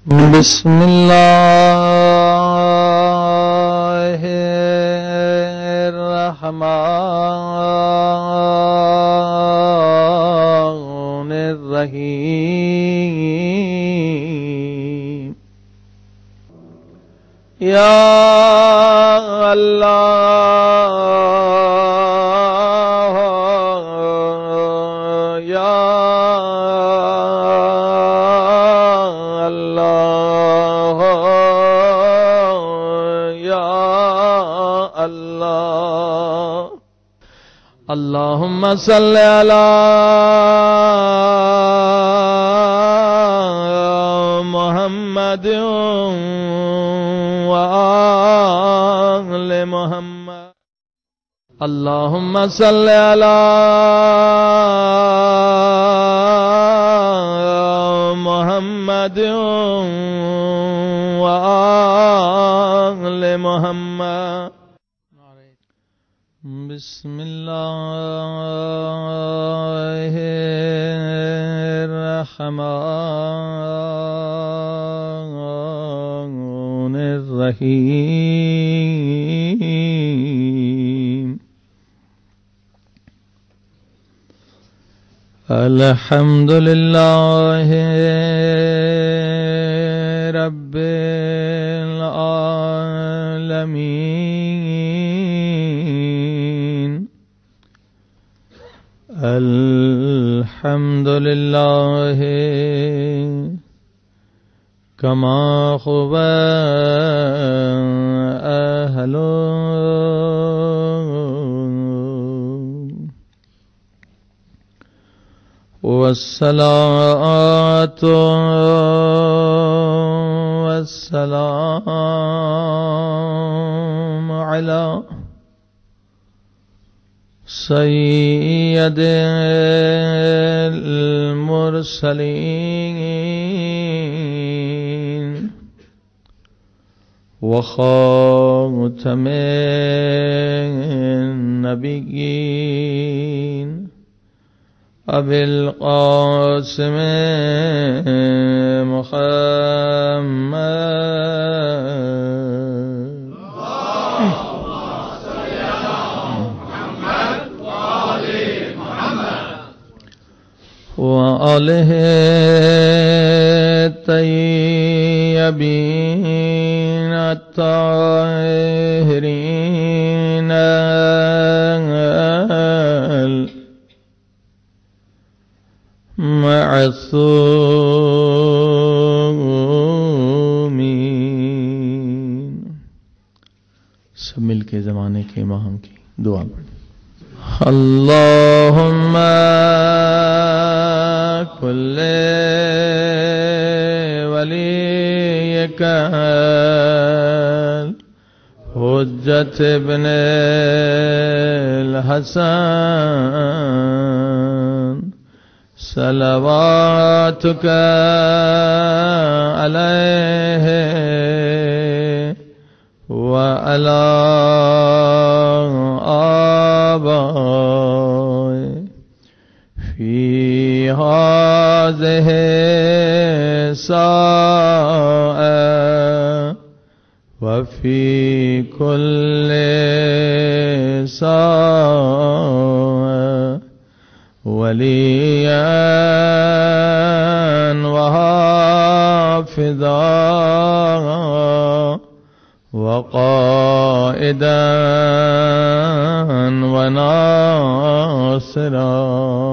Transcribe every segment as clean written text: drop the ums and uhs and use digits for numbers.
بسم الله الرحمن الرحيم. يا الله يا الله يا الله. اللهم صل على محمد وآل محمد. اللهم صل على محمد وآل محمد. بسم الله الرحمن الرحيم. الحمد لله رب العالمين. الحمد لله كما هو أهله. والصلاة والسلام على سيد المرسلين وخاتم النبيين أبي القاسم محمد. وآله الطيبين الطاهرين المعصومين. सब मिलके ज़माने के इमाम की दुआ पढ़ें. اللهم كل وليك حجة ابن الحسن صلواتك عليه وعلى آبائه في هذه الساعة وفي كل ساعة وليا وحافظا وقائدا وناصرا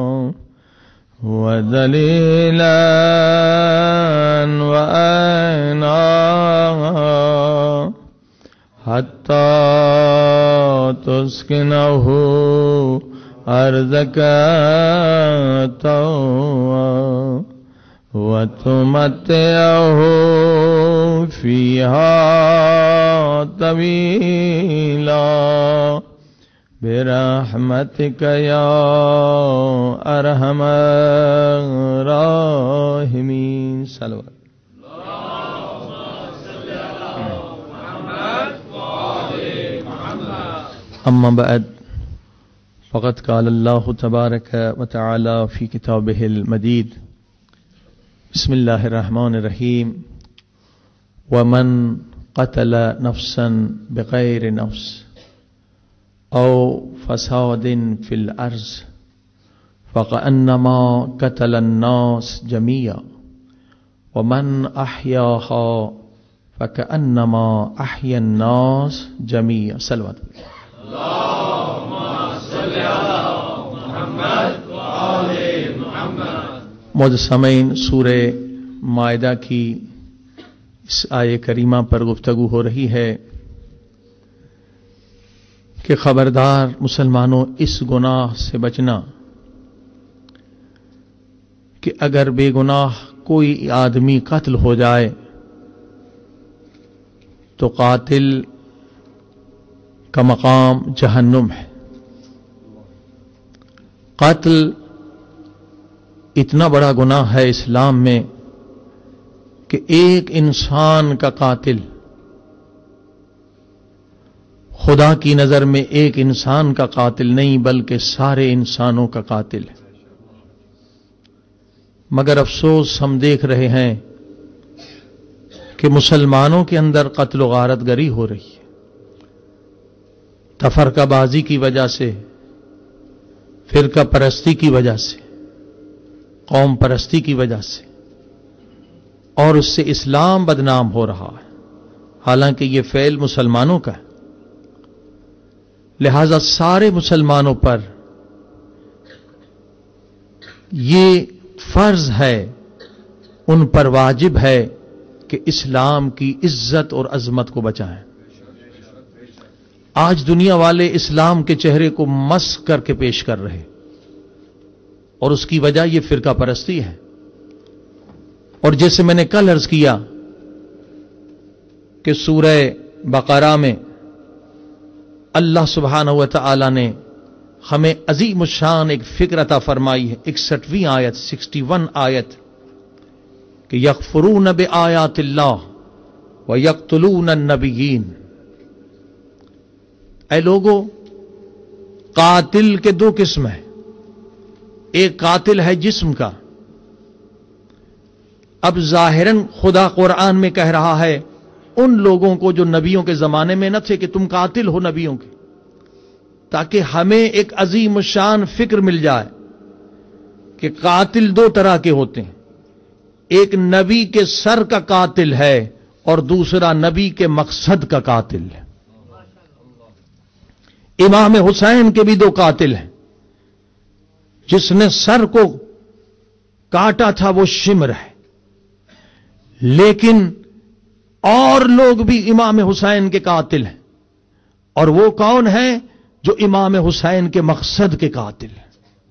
ودليلا وعينا حتى تسكنه أرضك طوعا وتمتعه فيها طويلا برحمتك يا أرحم الراحمين. صلوات. أما بعد فقد قال الله تبارك وتعالى في كتابه المجيد: بسم الله الرحمن الرحيم. ومن قتل نفسا بغیر نفس او فساد فی الارض فکأنما قتل الناس جميعا ومن احیاها فکأنما احیا الناس جميعا. صلوات اللهم صل علی محمد وآل محمد. معزز سامعین، سورہ مائدہ کی اس آیے کریمہ پر گفتگو ہو رہی ہے کہ خبردار مسلمانوں، اس گناہ سے بچنا کہ اگر بے گناہ کوئی آدمی قتل ہو جائے تو قاتل کا مقام جہنم ہے. قتل اتنا بڑا گناہ ہے اسلام میں کہ ایک انسان کا قاتل خدا کی نظر میں ایک انسان کا قاتل نہیں بلکہ سارے انسانوں کا قاتل ہے. مگر افسوس ہم دیکھ رہے ہیں کہ مسلمانوں کے اندر قتل و غارت گری ہو رہی ہے. تفرقہ بازی کی وجہ سے، فرقہ پرستی کی وجہ سے، قوم پرستی کی وجہ سے، اور اس سے اسلام بدنام ہو رہا ہے، حالانکہ یہ فعل مسلمانوں کا ہے. لہذا سارے مسلمانوں پر یہ فرض ہے، ان پر واجب ہے کہ اسلام کی عزت اور عظمت کو بچائیں. آج دنیا والے اسلام کے چہرے کو مسخ کر کے پیش کر رہے، اور اس کی وجہ یہ فرقہ پرستی ہے. اور جیسے میں نے کل عرض کیا کہ سورہ بقرہ میں اللہ سبحانہ و تعالی نے ہمیں عظیم الشان ایک فکر عطا فرمائی ہے. 61ویں آیت، 61 آیت کہ یکفرون بآیات اللہ ویقتلون النبیین. اے لوگو، قاتل کے دو قسم ہیں. ایک قاتل ہے جسم کا. اب ظاہراً خدا قرآن میں کہہ رہا ہے ان لوگوں کو جو نبیوں کے زمانے میں نہ تھے کہ تم قاتل ہو نبیوں کے، تاکہ ہمیں ایک عظیم الشان فکر مل جائے کہ قاتل دو طرح کے ہوتے ہیں. ایک نبی کے سر کا قاتل ہے اور دوسرا نبی کے مقصد کا قاتل ہے. امام حسین کے بھی دو قاتل ہیں. جس نے سر کو کاٹا تھا وہ شمر ہے، لیکن اور لوگ بھی امام حسین کے قاتل ہیں. اور وہ کون ہیں؟ جو امام حسین کے مقصد کے قاتل ہیں.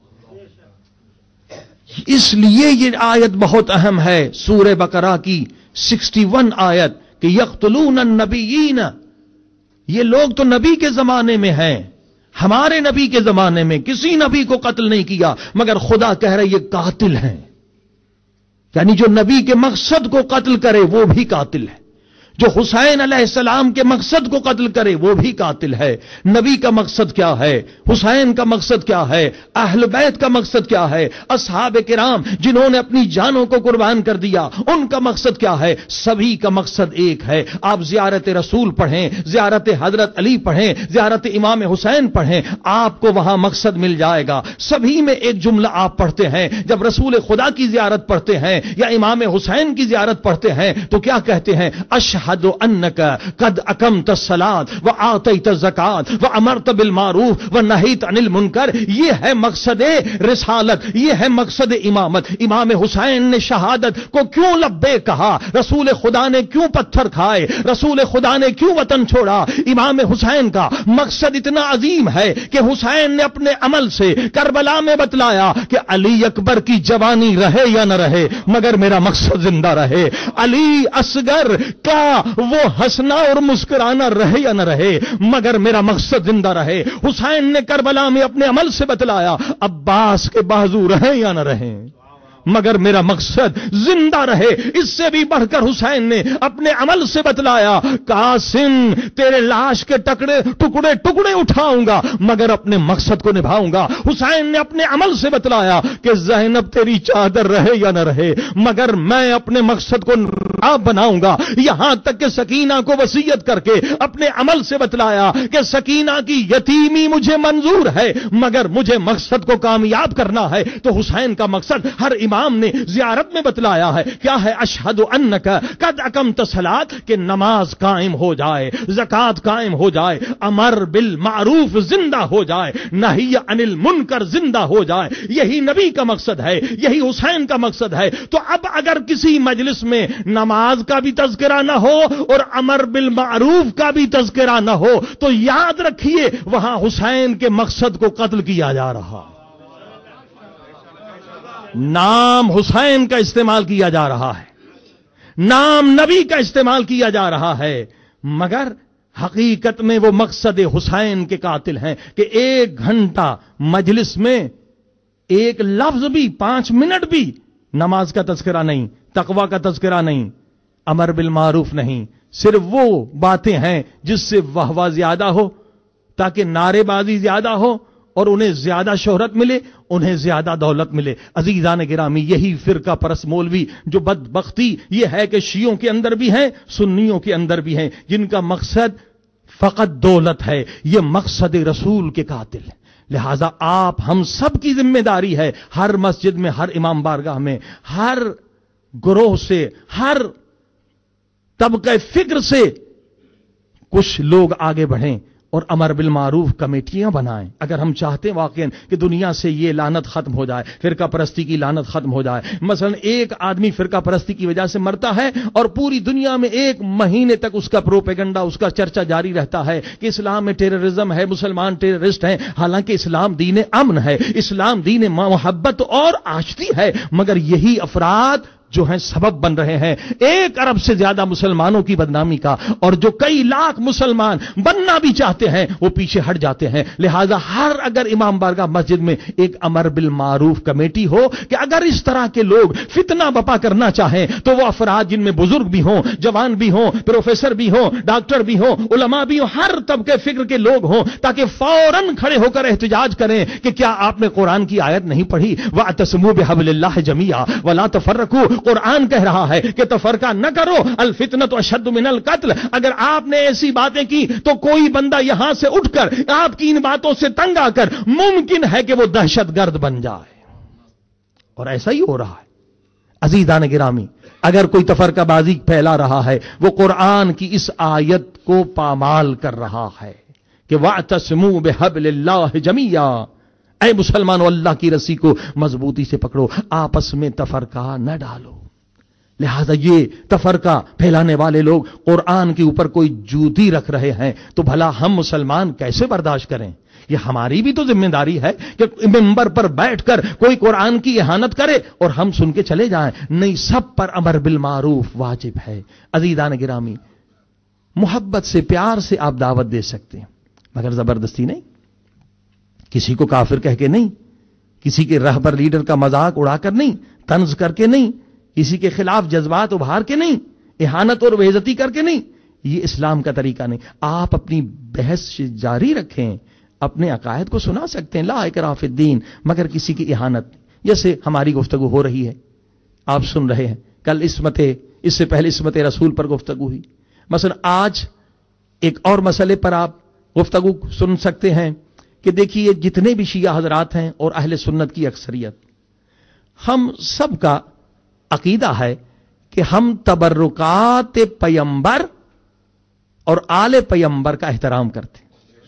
اس لیے یہ آیت بہت اہم ہے، سورہ بقرہ کی 61 آیت کہ یقتلون النبیین. یہ لوگ تو نبی کے زمانے میں ہیں، ہمارے نبی کے زمانے میں کسی نبی کو قتل نہیں کیا، مگر خدا کہہ رہے یہ قاتل ہیں. یعنی جو نبی کے مقصد کو قتل کرے وہ بھی قاتل ہے، جو حسین علیہ السلام کے مقصد کو قتل کرے وہ بھی قاتل ہے. نبی کا مقصد کیا ہے؟ حسین کا مقصد کیا ہے؟ اہل بیت کا مقصد کیا ہے؟ اصحاب کرام جنہوں نے اپنی جانوں کو قربان کر دیا ان کا مقصد کیا ہے؟ سبھی کا مقصد ایک ہے. آپ زیارت رسول پڑھیں، زیارت حضرت علی پڑھیں، زیارت امام حسین پڑھیں، آپ کو وہاں مقصد مل جائے گا. سبھی میں ایک جملہ آپ پڑھتے ہیں جب رسول خدا کی زیارت پڑھتے ہیں یا امام حسین کی زیارت پڑھتے ہیں تو کیا کہتے ہیں؟ اشہد انک قد اقمت الصلاۃ وآتیت الزکاۃ وامرت بالمعروف ونہیت عن المنکر. یہ ہے مقصد رسالت، یہ ہے مقصد امامت. امام حسین نے شہادت کو کیوں لبیک کہا؟ رسول خدا نے کیوں پتھر کھائے؟ رسول خدا نے کیوں وطن چھوڑا؟ امام حسین کا مقصد اتنا عظیم ہے کہ حسین نے اپنے عمل سے کربلا میں بتلایا کہ علی اکبر کی جوانی رہے یا نہ رہے مگر میرا مقصد زندہ رہے. علی اصغر کا وہ ہنسنا اور مسکرانا رہے یا نہ رہے مگر میرا مقصد زندہ رہے. حسین نے کربلا میں اپنے عمل سے بتلایا عباس کے بازو رہیں یا نہ رہیں. مگر میرا مقصد زندہ رہے. اس سے بھی بڑھ کر حسین نے اپنے عمل سے بتلایا, قاسم تیرے لاش کے ٹکڑے ٹکڑے اٹھاؤں گا مگر اپنے مقصد کو نبھاؤں گا. حسین نے اپنے عمل سے بتلایا کہ زینب تیری چادر رہے یا نہ رہے مگر میں اپنے مقصد کو ناب بناؤں گا. یہاں تک کہ سکینہ کو وصیت کر کے اپنے عمل سے بتلایا کہ سکینہ کی یتیمی مجھے منظور ہے مگر مجھے مقصد کو کامیاب کرنا ہے. تو حسین کا مقصد ہر امام نے زیارت میں بتلایا ہے. کیا ہے؟ اشہد انک قد اقمت الصلاۃ, کہ نماز قائم ہو جائے, زکات قائم ہو جائے, امر بالمعروف زندہ ہو جائے, نہی عن المنکر زندہ ہو جائے. یہی نبی کا مقصد ہے, یہی حسین کا مقصد ہے. تو اب اگر کسی مجلس میں نماز کا بھی تذکرہ نہ ہو اور امر بالمعروف کا بھی تذکرہ نہ ہو تو یاد رکھیے وہاں حسین کے مقصد کو قتل کیا جا رہا. نام حسین کا استعمال کیا جا رہا ہے, نام نبی کا استعمال کیا جا رہا ہے, مگر حقیقت میں وہ مقصد حسین کے قاتل ہیں کہ 1 گھنٹہ مجلس میں ایک لفظ بھی 5 منٹ بھی نماز کا تذکرہ نہیں, تقوی کا تذکرہ نہیں, امر بالمعروف نہیں, صرف وہ باتیں ہیں جس سے واہ زیادہ ہو تاکہ نعرے بازی زیادہ ہو اور انہیں زیادہ شہرت ملے, انہیں زیادہ دولت ملے. عزیزان گرامی, یہی فرقہ پرست مولوی جو بدبختی یہ ہے کہ شیعوں کے اندر بھی ہیں, سنیوں کے اندر بھی ہیں, جن کا مقصد فقط دولت ہے, یہ مقصد رسول کے قاتل ہے. لہذا آپ ہم سب کی ذمہ داری ہے, ہر مسجد میں, ہر امام بارگاہ میں, ہر گروہ سے, ہر طبقہ فکر سے کچھ لوگ آگے بڑھیں اور امر بالمعروف کمیٹیاں بنائیں. اگر ہم چاہتے ہیں واقعا کہ دنیا سے یہ لعنت ختم ہو جائے, فرقہ پرستی کی لعنت ختم ہو جائے. مثلا ایک آدمی فرقہ پرستی کی وجہ سے مرتا ہے اور پوری دنیا میں 1 مہینے تک اس کا پروپیگنڈا, اس کا چرچا جاری رہتا ہے کہ اسلام میں ٹیررزم ہے, مسلمان ٹیررسٹ ہیں. حالانکہ اسلام دین امن ہے, اسلام دین محبت اور آشتی ہے, مگر یہی افراد جو ہیں سبب بن رہے ہیں 1 ارب سے زیادہ مسلمانوں کی بدنامی کا, اور جو کئی لاکھ مسلمان بننا بھی چاہتے ہیں وہ پیچھے ہٹ جاتے ہیں. لہذا ہر اگر امام بارگاہ مسجد میں ایک امر بالمعروف کمیٹی ہو کہ اگر اس طرح کے لوگ فتنہ بپا کرنا چاہیں تو وہ افراد جن میں بزرگ بھی ہوں, جوان بھی ہوں, پروفیسر بھی ہوں, ڈاکٹر بھی ہوں, علماء بھی ہوں, ہر طبقے فکر کے لوگ ہوں, تاکہ فوراً کھڑے ہو کر احتجاج کریں کہ کیا آپ نے قرآن کی آیت نہیں پڑھی, وَاعْتَصِمُوا بِحَبْلِ اللَّهِ جَمِيعًا وَلَا تَفَرَّقُوا. قرآن کہہ رہا ہے کہ تفرقہ نہ کرو, الفتنۃ اشد من القتل. اگر آپ نے ایسی باتیں کی تو کوئی بندہ یہاں سے اٹھ کر آپ کی ان باتوں سے تنگ آ کر ممکن ہے کہ وہ دہشت گرد بن جائے, اور ایسا ہی ہو رہا ہے. عزیزان گرامی, اگر کوئی تفرقہ بازی پھیلا رہا ہے وہ قرآن کی اس آیت کو پامال کر رہا ہے کہ وَاعْتَصِمُوا بِحَبْلِ اللَّهِ جَمِيعًا. اے مسلمانوں, اللہ کی رسی کو مضبوطی سے پکڑو, آپس میں تفرقہ نہ ڈالو. لہذا یہ تفرقہ پھیلانے والے لوگ قرآن کے اوپر کوئی جوتی رکھ رہے ہیں تو بھلا ہم مسلمان کیسے برداشت کریں؟ یہ ہماری بھی تو ذمہ داری ہے کہ منبر پر بیٹھ کر کوئی قرآن کی اہانت کرے اور ہم سن کے چلے جائیں. نہیں, سب پر امر بالمعروف واجب ہے. عزیزان گرامی, محبت سے, پیار سے آپ دعوت دے سکتے ہیں مگر زبردستی نہیں, کسی کو کافر کہہ کے نہیں, کسی کے رہبر لیڈر کا مذاق اڑا کر نہیں, طنز کر کے نہیں, کسی کے خلاف جذبات ابھار کے نہیں, اہانت اور بے عزتی کر کے نہیں. یہ اسلام کا طریقہ نہیں. آپ اپنی بحث جاری رکھیں, اپنے عقائد کو سنا سکتے ہیں, لا اکراہ فی الدین, مگر کسی کی اہانت. جیسے ہماری گفتگو ہو رہی ہے, آپ سن رہے ہیں, کل اس سے پہلے عصمت رسول پر گفتگو ہوئی. مثلا آج ایک اور مسئلے پر آپ گفتگو سن سکتے ہیں کہ دیکھیے جتنے بھی شیعہ حضرات ہیں اور اہل سنت کی اکثریت, ہم سب کا عقیدہ ہے کہ ہم تبرکات پیمبر اور آل پیمبر کا احترام کرتے ہیں.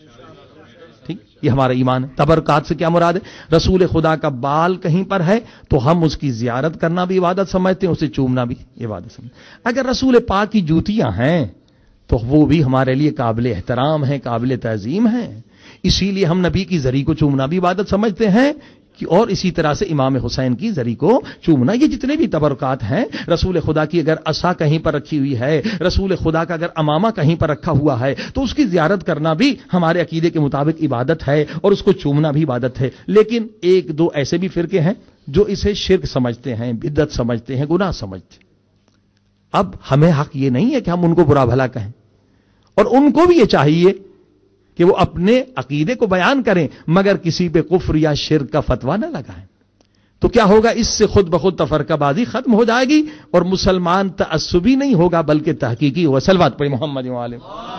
ٹھیک, یہ ہمارا ایمان ہے. تبرکات سے کیا مراد ہے؟ رسول خدا کا بال کہیں پر ہے تو ہم اس کی زیارت کرنا بھی عبادت سمجھتے ہیں, اسے چومنا بھی عبادت سمجھتے ہیں. اگر رسول پاک کی جوتیاں ہیں تو وہ بھی ہمارے لیے قابل احترام ہیں, قابل تعظیم ہیں. اسی لیے ہم نبی کی زری کو چومنا بھی عبادت سمجھتے ہیں, اور اسی طرح سے امام حسین کی زری کو چومنا. یہ جتنے بھی تبرکات ہیں, رسول خدا کی اگر عصا کہیں پر رکھی ہوئی ہے, رسول خدا کا اگر امامہ کہیں پر رکھا ہوا ہے تو اس کی زیارت کرنا بھی ہمارے عقیدے کے مطابق عبادت ہے اور اس کو چومنا بھی عبادت ہے. لیکن 1-2 ایسے بھی فرقے ہیں جو اسے شرک سمجھتے ہیں، بدعت سمجھتے ہیں، گناہ سمجھتے ہیں۔ اب ہمیں حق یہ نہیں ہے کہ ہم ان کو برا بھلا کہیں، اور ان کو بھی یہ چاہیے کہ وہ اپنے عقیدے کو بیان کریں، مگر کسی پہ کفر یا شرک کا فتویٰ نہ لگائیں۔ تو کیا ہوگا؟ اس سے خود بخود تفرقہ بازی ختم ہو جائے گی، اور مسلمان تعصبی نہیں ہوگا بلکہ تحقیقی ہوگا۔ صلوات پڑھیں محمد وعلى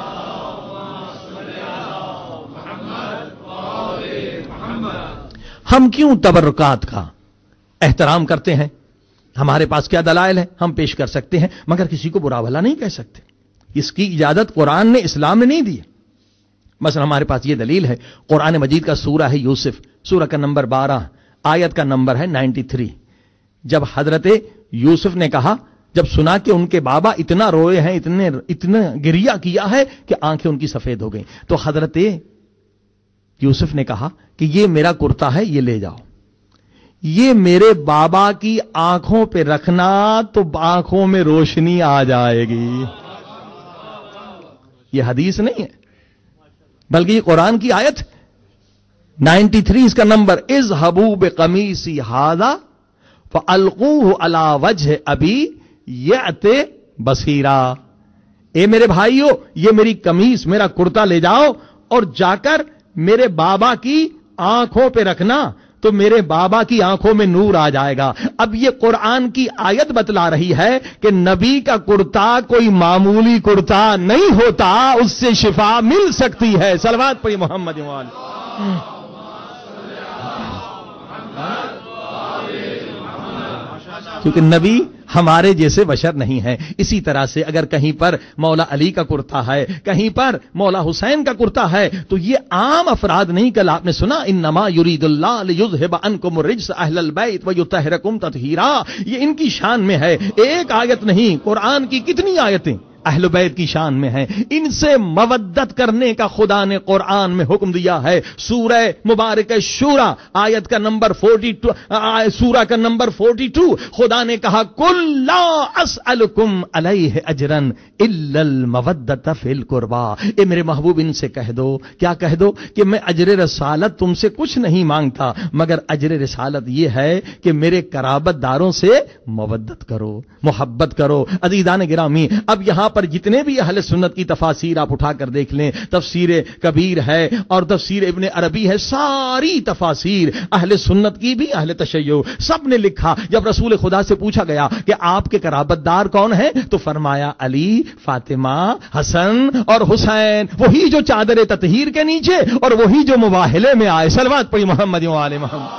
ہم کیوں تبرکات کا احترام کرتے ہیں؟ ہمارے پاس کیا دلائل ہے؟ ہم پیش کر سکتے ہیں، مگر کسی کو برا بھلا نہیں کہہ سکتے۔ اس کی اجازت قرآن نے، اسلام نے نہیں دی۔ مثلا ہمارے پاس یہ دلیل ہے، قرآن مجید کا سورہ ہے یوسف، سورہ کا نمبر 12، آیت کا نمبر ہے 93۔ جب حضرت یوسف نے کہا، جب سنا کہ ان کے بابا اتنا روئے ہیں، اتنا گریہ کیا ہے کہ آنکھیں ان کی سفید ہو گئیں، تو حضرت یوسف نے کہا کہ یہ میرا کرتا ہے، یہ لے جاؤ، یہ میرے بابا کی آنکھوں پہ رکھنا تو آنکھوں میں روشنی آ جائے گی۔ یہ حدیث نہیں ہے بلکہ یہ قرآن کی آیت 93، اس کا نمبر، اذهبوا بقمیصی ھذا فالقوه علی وجہ ابی یأت بصیرا۔ اے میرے بھائیو، یہ میری قمیص، میرا کرتا لے جاؤ اور جا کر میرے بابا کی آنکھوں پہ رکھنا تو میرے بابا کی آنکھوں میں نور آ جائے گا۔ اب یہ قرآن کی آیت بتلا رہی ہے کہ نبی کا کرتا کوئی معمولی کرتا نہیں ہوتا، اس سے شفا مل سکتی ہے۔ صلوات پڑھی محمد وعلى کیونکہ نبی ہمارے جیسے بشر نہیں ہیں۔ اسی طرح سے اگر کہیں پر مولا علی کا کرتا ہے، کہیں پر مولا حسین کا کرتا ہے، تو یہ عام افراد نہیں۔ کل آپ نے سنا، انما یرید اللہ لیذھب عنکم الرجس اہل البیت ویطہرکم تطہیرا، یہ ان کی شان میں ہے، ایک آیت نہیں، قرآن کی کتنی آیتیں اہل بیت کی شان میں ہیں۔ ان سے مودت کرنے کا خدا نے قرآن میں حکم دیا ہے۔ سورہ مبارک شورى آیت کا نمبر 42، سورہ کا نمبر 42، خدا نے کہا قل لا اسألکم علیہ اجرا الا المودۃ فی القربى۔ اے میرے محبوب ان سے کہہ دو، کیا کہہ دو کہ میں اجر رسالت تم سے کچھ نہیں مانگتا، مگر اجر رسالت یہ ہے کہ میرے قرابت داروں سے مودت کرو، محبت کرو۔ عزیزان گرامی، اب یہاں پر جتنے بھی اہل سنت کی تفاسیر آپ اٹھا کر دیکھ لیں، تفسیر کبیر ہے اور تفسیر ابن عربی ہے، ساری تفاسیر اہل سنت کی بھی، اہل تشیع، سب نے لکھا۔ جب رسول خدا سے پوچھا گیا کہ آپ کے قرابت دار کون ہیں، تو فرمایا علی، فاطمہ، حسن اور حسین، وہی جو چادر تطہیر کے نیچے اور وہی جو مباہلے میں آئے۔ صلوات پڑھی محمد وعلى محمد۔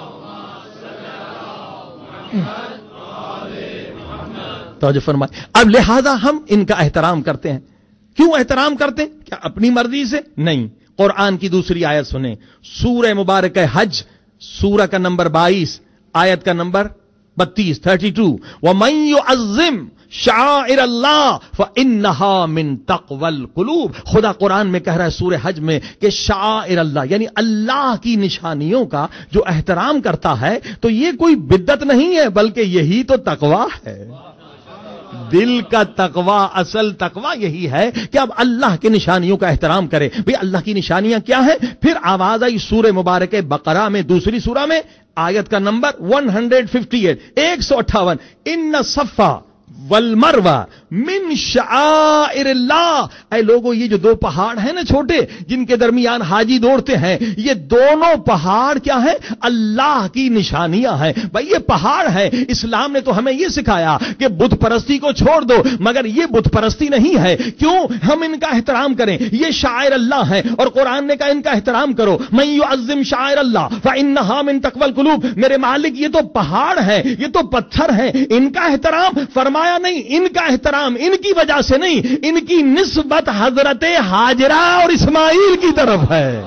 توجہ فرمائے۔ اب لہذا ہم ان کا احترام کرتے ہیں۔ کیوں احترام کرتے ہیں؟ کیا اپنی مرضی سے؟ نہیں۔ قرآن کی دوسری آیت سنیں، سورہ مبارک حج، سورہ کا نمبر 22، آیت کا نمبر 32، 32، وَمَن يُعَظِّمْ شَعَائِرَ اللَّهِ فَإِنَّهَا مِن تَقْوَى الْقُلُوبِ۔ خدا قرآن میں کہہ رہا ہے سورہ حج میں کہ شعائر اللہ، یعنی اللہ کی نشانیوں کا جو احترام کرتا ہے تو یہ کوئی بدعت نہیں ہے، بلکہ یہی تو تقویٰ ہے۔ دل کا تقویٰ، اصل تقویٰ یہی ہے کہ اب اللہ کی نشانیوں کا احترام کرے۔ بھئی اللہ کی نشانیاں کیا ہیں؟ پھر آواز آئی سورہ مبارک بقرہ میں، دوسری سورہ میں، آیت کا نمبر 158، 158، ان الصفا والمروہ من شعائر اللہ۔ اے لوگوں، یہ جو دو پہاڑ ہیں نا چھوٹے، جن کے درمیان حاجی دوڑتے ہیں، یہ دونوں پہاڑ کیا ہیں؟ اللہ کی نشانیاں ہیں۔ بھائی یہ پہاڑ ہیں۔ اسلام نے تو ہمیں یہ سکھایا کہ بت پرستی کو چھوڑ دو، مگر یہ بت پرستی نہیں ہے۔ کیوں ہم ان کا احترام کریں؟ یہ شاعر اللہ ہیں اور قرآن نے کہا ان کا احترام کرو۔ من یعظم شاعر اللہ فإنها من تقوى القلوب۔ میرے مالک یہ تو پہاڑ ہیں، یہ تو پتھر ہیں، ان کا احترام فرمایا نہیں، ان کا احترام ان کی وجہ سے نہیں، ان کی نسبت حضرت ہاجرہ اور اسماعیل کی طرف ہے۔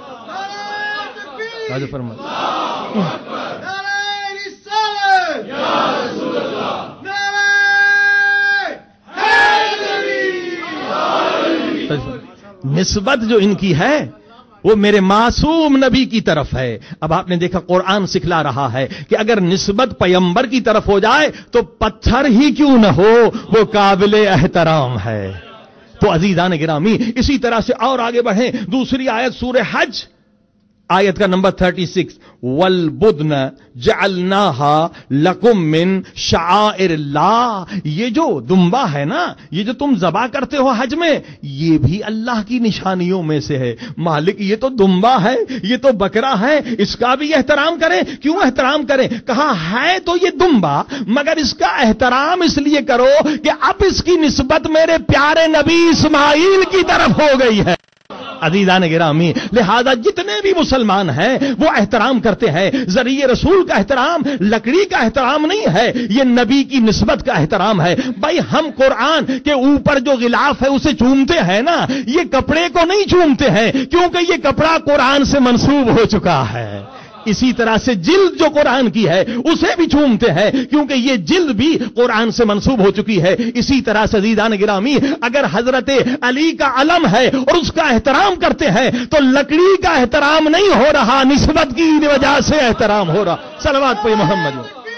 نسبت جو ان کی ہے وہ میرے معصوم نبی کی طرف ہے۔ اب آپ نے دیکھا قرآن سکھلا رہا ہے کہ اگر نسبت پیغمبر کی طرف ہو جائے تو پتھر ہی کیوں نہ ہو وہ قابل احترام ہے۔ تو عزیزان گرامی، اسی طرح سے اور آگے بڑھیں، دوسری آیت سورہ حج، آیت کا نمبر 36 والبدن جعلناها لکم من شعائر اللہ. یہ جو دمبا ہے نا، یہ جو تم ذبح کرتے ہو حج میں، یہ بھی اللہ کی نشانیوں میں سے ہے. مالک یہ تو دمبا ہے، یہ تو بکرا ہے، اس کا بھی احترام کریں. کیوں احترام کریں؟ کہا ہے تو یہ دمبا، مگر اس کا احترام اس لیے کرو کہ اب اس کی نسبت میرے پیارے نبی اسماعیل کی طرف ہو گئی ہے. عزیزان گرامی، لہذا جتنے بھی مسلمان ہیں وہ احترام کرتے ہیں. ذریعہ رسول کا احترام لکڑی کا احترام نہیں ہے، یہ نبی کی نسبت کا احترام ہے. بھائی ہم قرآن کے اوپر جو غلاف ہے اسے چومتے ہیں نا، یہ کپڑے کو نہیں چومتے ہیں، کیونکہ یہ کپڑا قرآن سے منسوب ہو چکا ہے. اسی طرح سے جلد جو قرآن کی ہے اسے بھی چومتے ہیں، کیونکہ یہ جلد بھی قرآن سے منسوب ہو چکی ہے. اسی طرح سے عزیزان گرامی، اگر حضرت علی کا علم ہے اور اس کا احترام کرتے ہیں تو لکڑی کا احترام نہیں ہو رہا، نسبت کی وجہ سے احترام ہو رہا. صلوات پہ محمد.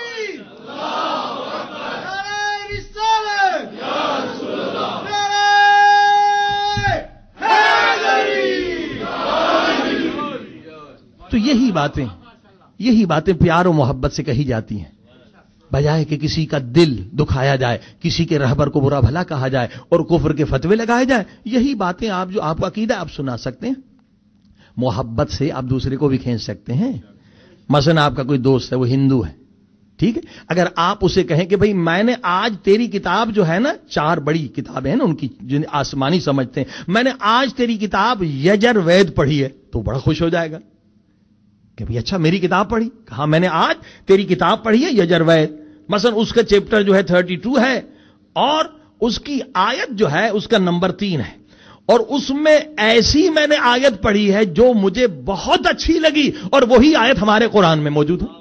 تو یہی باتیں پیار و محبت سے کہی جاتی ہیں، بجائے کہ کسی کا دل دکھایا جائے، کسی کے رہبر کو برا بھلا کہا جائے اور کفر کے فتوے لگائے جائیں. یہی باتیں آپ جو آپ کا عقیدہ آپ سنا سکتے ہیں. محبت سے آپ دوسرے کو بھی کھینچ سکتے ہیں. مثلا آپ کا کوئی دوست ہے، وہ ہندو ہے، ٹھیک ہے، اگر آپ اسے کہیں کہ بھئی میں نے آج تیری کتاب جو ہے نا، 4 بڑی کتابیں ہیں نا ان کی جن آسمانی سمجھتے ہیں، میں نے آج تیری کتاب یجر وید پڑھی ہے، تو بڑا خوش ہو جائے گا کہ بھئی اچھا میری کتاب پڑھی. کہا میں نے آج تیری کتاب پڑھی ہے یجر وید. مثلا اس کا چیپٹر جو ہے 32 ہے اور اس کی آیت جو ہے اس کا نمبر 3 ہے، اور اس میں ایسی میں نے آیت پڑھی ہے جو مجھے بہت اچھی لگی، اور وہی آیت ہمارے قرآن میں موجود ہے.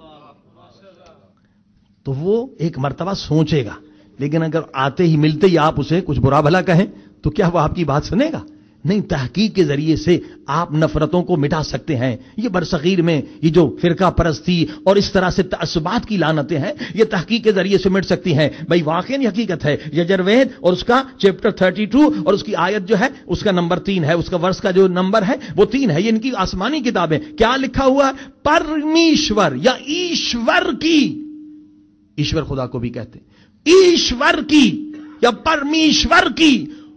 تو وہ ایک مرتبہ سوچے گا. لیکن اگر آتے ہی ملتے ہی آپ اسے کچھ برا بھلا کہیں تو کیا وہ آپ کی بات سنے گا؟ نہیں. تحقیق کے ذریعے سے آپ نفرتوں کو مٹا سکتے ہیں. یہ برصغیر میں یہ جو فرقہ پرستی اور اس طرح سے تعصبات کی لعنتیں ہیں، یہ تحقیق کے ذریعے سے مٹ سکتی ہیں. بھائی واقعی یہ حقیقت ہے. یجروید اور اس کا چیپٹر 32 اور اس کی آیت جو ہے اس کا نمبر 3 ہے، اس کا ورس کا جو نمبر ہے وہ 3 ہے. یہ ان کی آسمانی کتابیں. کیا لکھا ہوا ہے؟ پرمیشور یا ایشور کی، ایشور خدا کو بھی کہتے ہیں، ایشور کی یا پرمیشور کی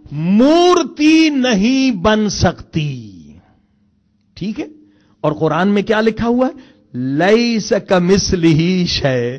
مورتی نہیں بن سکتی. ٹھیک ہے. اور قرآن میں کیا لکھا ہوا ہے؟ لیس کمثلہ شیء.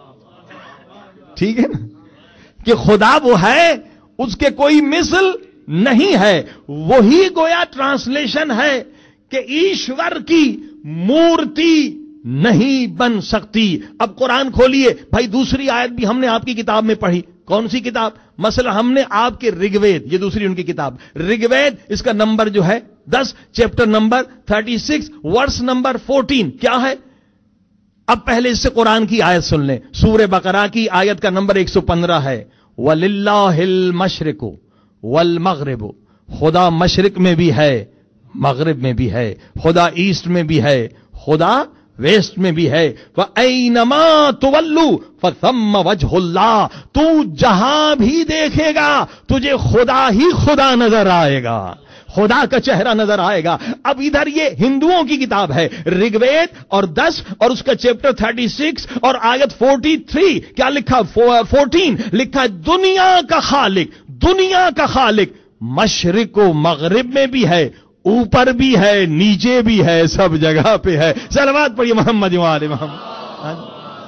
ٹھیک ہے نا، کہ خدا وہ ہے، اس کے کوئی مثل نہیں ہے. وہی گویا ٹرانسلیشن ہے کہ ایشور کی مورتی نہیں بن سکتی. اب قرآن کھولیے بھائی، دوسری آیت بھی ہم نے آپ کی کتاب میں پڑھی. کون سی کتاب؟ مثلا ہم نے آپ کے رگوید، یہ دوسری ان کی کتاب رگوید، اس کا نمبر جو ہے 10، چیپٹر نمبر 36، ورس نمبر 14 کیا ہے؟ اب پہلے اس سے قرآن کی آیت سن لیں. سورہ بقرہ کی آیت کا نمبر 115 ہے. وَلِلَّهِ الْمَشْرِقُ وَالْمَغْرِبُ. خدا مشرق میں بھی ہے، مغرب میں بھی ہے. خدا ایسٹ میں بھی ہے، خدا ویسٹ میں بھی ہے. وَأَيْنَمَا تُوَلُّوا فَثَمَّ وَجْهُ اللَّهِ. تو جہاں بھی دیکھے گا تجھے خدا ہی خدا نظر آئے گا، خدا کا چہرہ نظر آئے گا. اب ادھر یہ ہندوؤں کی کتاب ہے رگوید اور 10 اور اس کا چیپٹر 36 اور آیت 43 کیا لکھا؟ 14 لکھا ہے دنیا کا خالق، دنیا کا خالق مشرق و مغرب میں بھی ہے، اوپر بھی ہے، نیچے بھی ہے، سب جگہ پہ ہے. صلوات پڑھیے محمد و آل محمد.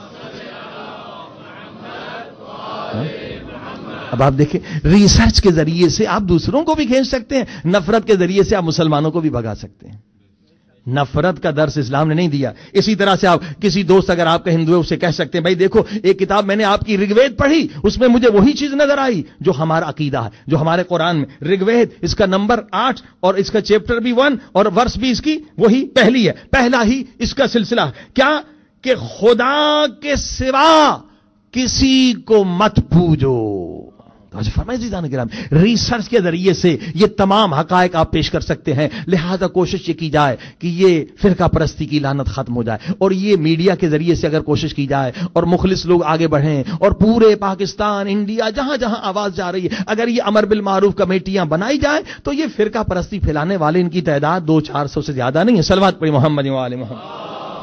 اب آپ دیکھیں، ریسرچ کے ذریعے سے آپ دوسروں کو بھی کھینچ سکتے ہیں، نفرت کے ذریعے سے آپ مسلمانوں کو بھی بھگا سکتے ہیں. نفرت کا درس اسلام نے نہیں دیا. اسی طرح سے آپ کسی دوست اگر آپ کا ہندو ہے اسے کہہ سکتے ہیں بھائی دیکھو ایک کتاب میں نے آپ کی رگوید پڑھی، اس میں مجھے وہی چیز نظر آئی جو ہمارا عقیدہ ہے، جو ہمارے قرآن میں. رگوید اس کا نمبر 8 اور اس کا چیپٹر بھی 1 اور ورس بھی اس کی وہی پہلی ہے، پہلا ہی اس کا سلسلہ. کیا کہ خدا کے سوا کسی کو مت پوجو. ریسرچ کے ذریعے سے یہ تمام حقائق آپ پیش کر سکتے ہیں. لہذا کوشش یہ کی جائے کہ یہ فرقہ پرستی کی لعنت ختم ہو جائے, اور یہ میڈیا کے ذریعے سے اگر کوشش کی جائے اور مخلص لوگ آگے بڑھیں, اور پورے پاکستان, انڈیا, جہاں جہاں آواز جا رہی ہے, اگر یہ امر بالمعروف کمیٹیاں بنائی جائیں تو یہ فرقہ پرستی پھیلانے والے ان کی تعداد 200-400 سے زیادہ نہیں ہے. صلوات پڑھی محمد و آل محمد.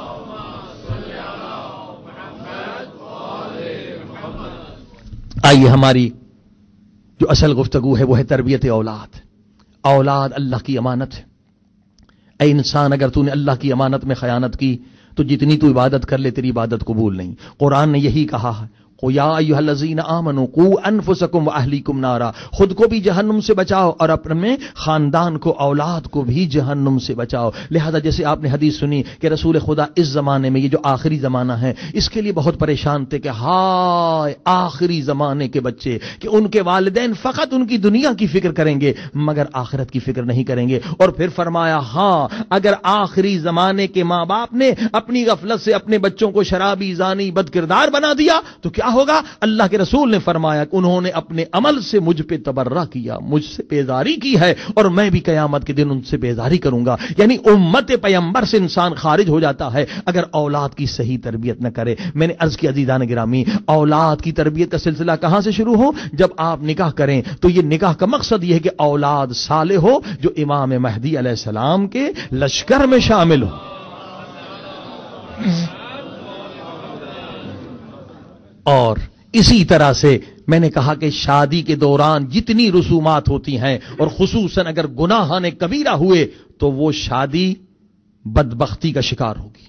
آئیے ہماری جو اصل گفتگو ہے وہ ہے تربیت اولاد. اولاد اللہ کی امانت ہے. اے انسان, اگر تو نے اللہ کی امانت میں خیانت کی تو جتنی تو عبادت کر لے تیری عبادت قبول نہیں. قرآن نے یہی کہا ہے, یا ایھا الذین آمنوا قوا انفسکم واہلیکم نارا, خود کو بھی جہنم سے بچاؤ اور اپنے خاندان کو, اولاد کو بھی جہنم سے بچاؤ. لہذا جیسے آپ نے حدیث سنی کہ رسول خدا اس زمانے میں, یہ جو آخری زمانہ ہے, اس کے لیے بہت پریشان تھے کہ ہائے آخری زمانے کے بچے, کہ ان کے والدین فقط ان کی دنیا کی فکر کریں گے مگر آخرت کی فکر نہیں کریں گے. اور پھر فرمایا ہاں, اگر آخری زمانے کے ماں باپ نے اپنی غفلت سے اپنے بچوں کو شرابی, زانی, بد کردار بنا دیا تو کیا ہوگا؟ اللہ کے رسول نے فرمایا کہ انہوں نے اپنے عمل سے مجھ پہ تبرہ کیا, مجھ سے بیزاری کی ہے, اور میں بھی قیامت کے دن ان سے بیزاری کروں گا. یعنی امت پیغمبر سے انسان خارج ہو جاتا ہے اگر اولاد کی صحیح تربیت نہ کرے. میں نے عرض کیا عزیزان گرامی, اولاد کی تربیت کا سلسلہ کہاں سے شروع ہو؟ جب آپ نکاح کریں تو یہ نکاح کا مقصد یہ ہے کہ اولاد صالح ہو جو امام مہدی علیہ السلام کے لشکر میں شامل ہو. اور اسی طرح سے میں نے کہا کہ شادی کے دوران جتنی رسومات ہوتی ہیں, اور خصوصاً اگر گناہان کبیرہ ہوئے تو وہ شادی بدبختی کا شکار ہوگی,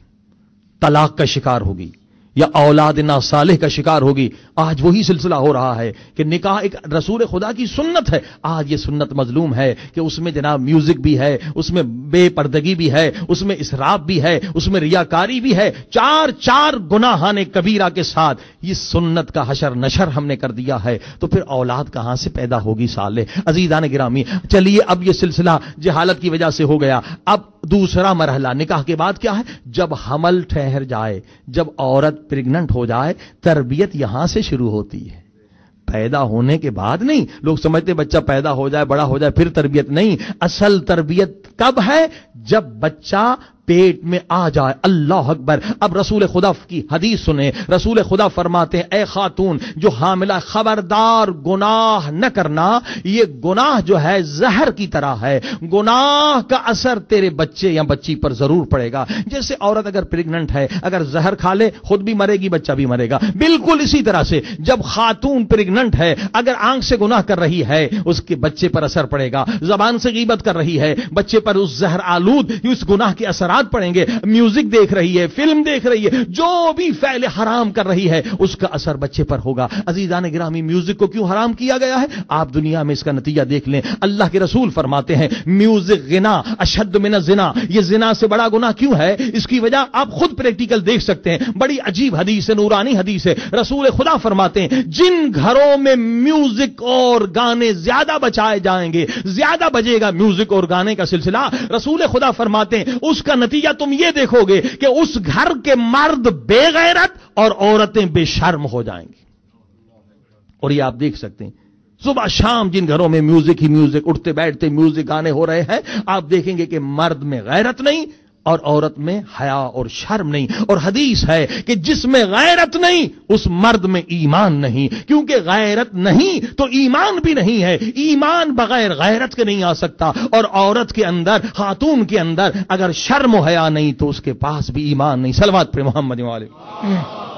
طلاق کا شکار ہوگی, یا اولاد ناصالح کا شکار ہوگی. آج وہی سلسلہ ہو رہا ہے کہ نکاح ایک رسول خدا کی سنت ہے, آج یہ سنت مظلوم ہے کہ اس میں جناب میوزک بھی ہے, اس میں بے پردگی بھی ہے, اس میں اسراف بھی ہے, اس میں ریاکاری بھی ہے, چار گناہان کبیرہ کے ساتھ یہ سنت کا حشر نشر ہم نے کر دیا ہے. تو پھر اولاد کہاں سے پیدا ہوگی صالح؟ عزیزان گرامی, چلیے اب یہ سلسلہ جہالت کی وجہ سے ہو گیا. اب دوسرا مرحلہ نکاح کے بعد کیا ہے؟ جب حمل ٹھہر جائے, جب عورت پریگننٹ ہو جائے, تربیت یہاں سے شروع ہوتی ہے, پیدا ہونے کے بعد نہیں. لوگ سمجھتے بچہ پیدا ہو جائے, بڑا ہو جائے پھر تربیت. نہیں, اصل تربیت کب ہے؟ جب بچہ پیٹ میں آ جائے. اللہ اکبر. اب رسول خدا کی حدیث سنیں, رسول خدا فرماتے ہیں اے خاتون جو حاملہ, خبردار گناہ نہ کرنا, یہ گناہ جو ہے زہر کی طرح ہے, گناہ کا اثر تیرے بچے یا بچی پر ضرور پڑے گا. جیسے عورت اگر پریگننٹ ہے, اگر زہر کھا لے خود بھی مرے گی, بچہ بھی مرے گا. بالکل اسی طرح سے جب خاتون پریگننٹ ہے, اگر آنکھ سے گناہ کر رہی ہے اس کے بچے پر اثر پڑے گا, زبان سے غیبت کر رہی ہے بچے پر اس زہر آلود اس گناہ کے اثرات پڑیں گے. میوزک دیکھ رہی ہے, فلم دیکھ رہی ہے, جو بھی فعل حرام کر رہی ہے اس کا اثر بچے پر ہوگا. عزیزان گرامی, میوزک کو کیوں حرام کیا گیا ہے؟ آپ دنیا میں اس کا نتیجہ دیکھ لیں. اللہ کے رسول فرماتے ہیں میوزک غنا اشد من الزنا, یہ زنا سے بڑا گناہ کیوں ہے؟ اس کی وجہ آپ خود پریکٹیکل دیکھ سکتے ہیں. بڑی عجیب حدیث ہے, نورانی حدیث ہے. رسول خدا فرماتے ہیں جن گھروں میں میوزک اور گانے زیادہ بچائے جائیں گے, زیادہ بجے گا میوزک اور گانے کا سلسلہ, رسول خدا فرماتے ہیں اس کا نتیجہ تم یہ دیکھو گے کہ اس گھر کے مرد بے غیرت اور عورتیں بے شرم ہو جائیں گی. اور یہ آپ دیکھ سکتے ہیں صبح شام جن گھروں میں میوزک ہی میوزک, اٹھتے بیٹھتے میوزک گانے ہو رہے ہیں, آپ دیکھیں گے کہ مرد میں غیرت نہیں اور عورت میں حیا اور شرم نہیں. اور حدیث ہے کہ جس میں غیرت نہیں اس مرد میں ایمان نہیں, کیونکہ غیرت نہیں تو ایمان بھی نہیں ہے. ایمان بغیر غیرت کے نہیں آ سکتا, اور عورت کے اندر, خاتون کے اندر اگر شرم و حیا نہیں تو اس کے پاس بھی ایمان نہیں. صلوات پر محمد و علیہ.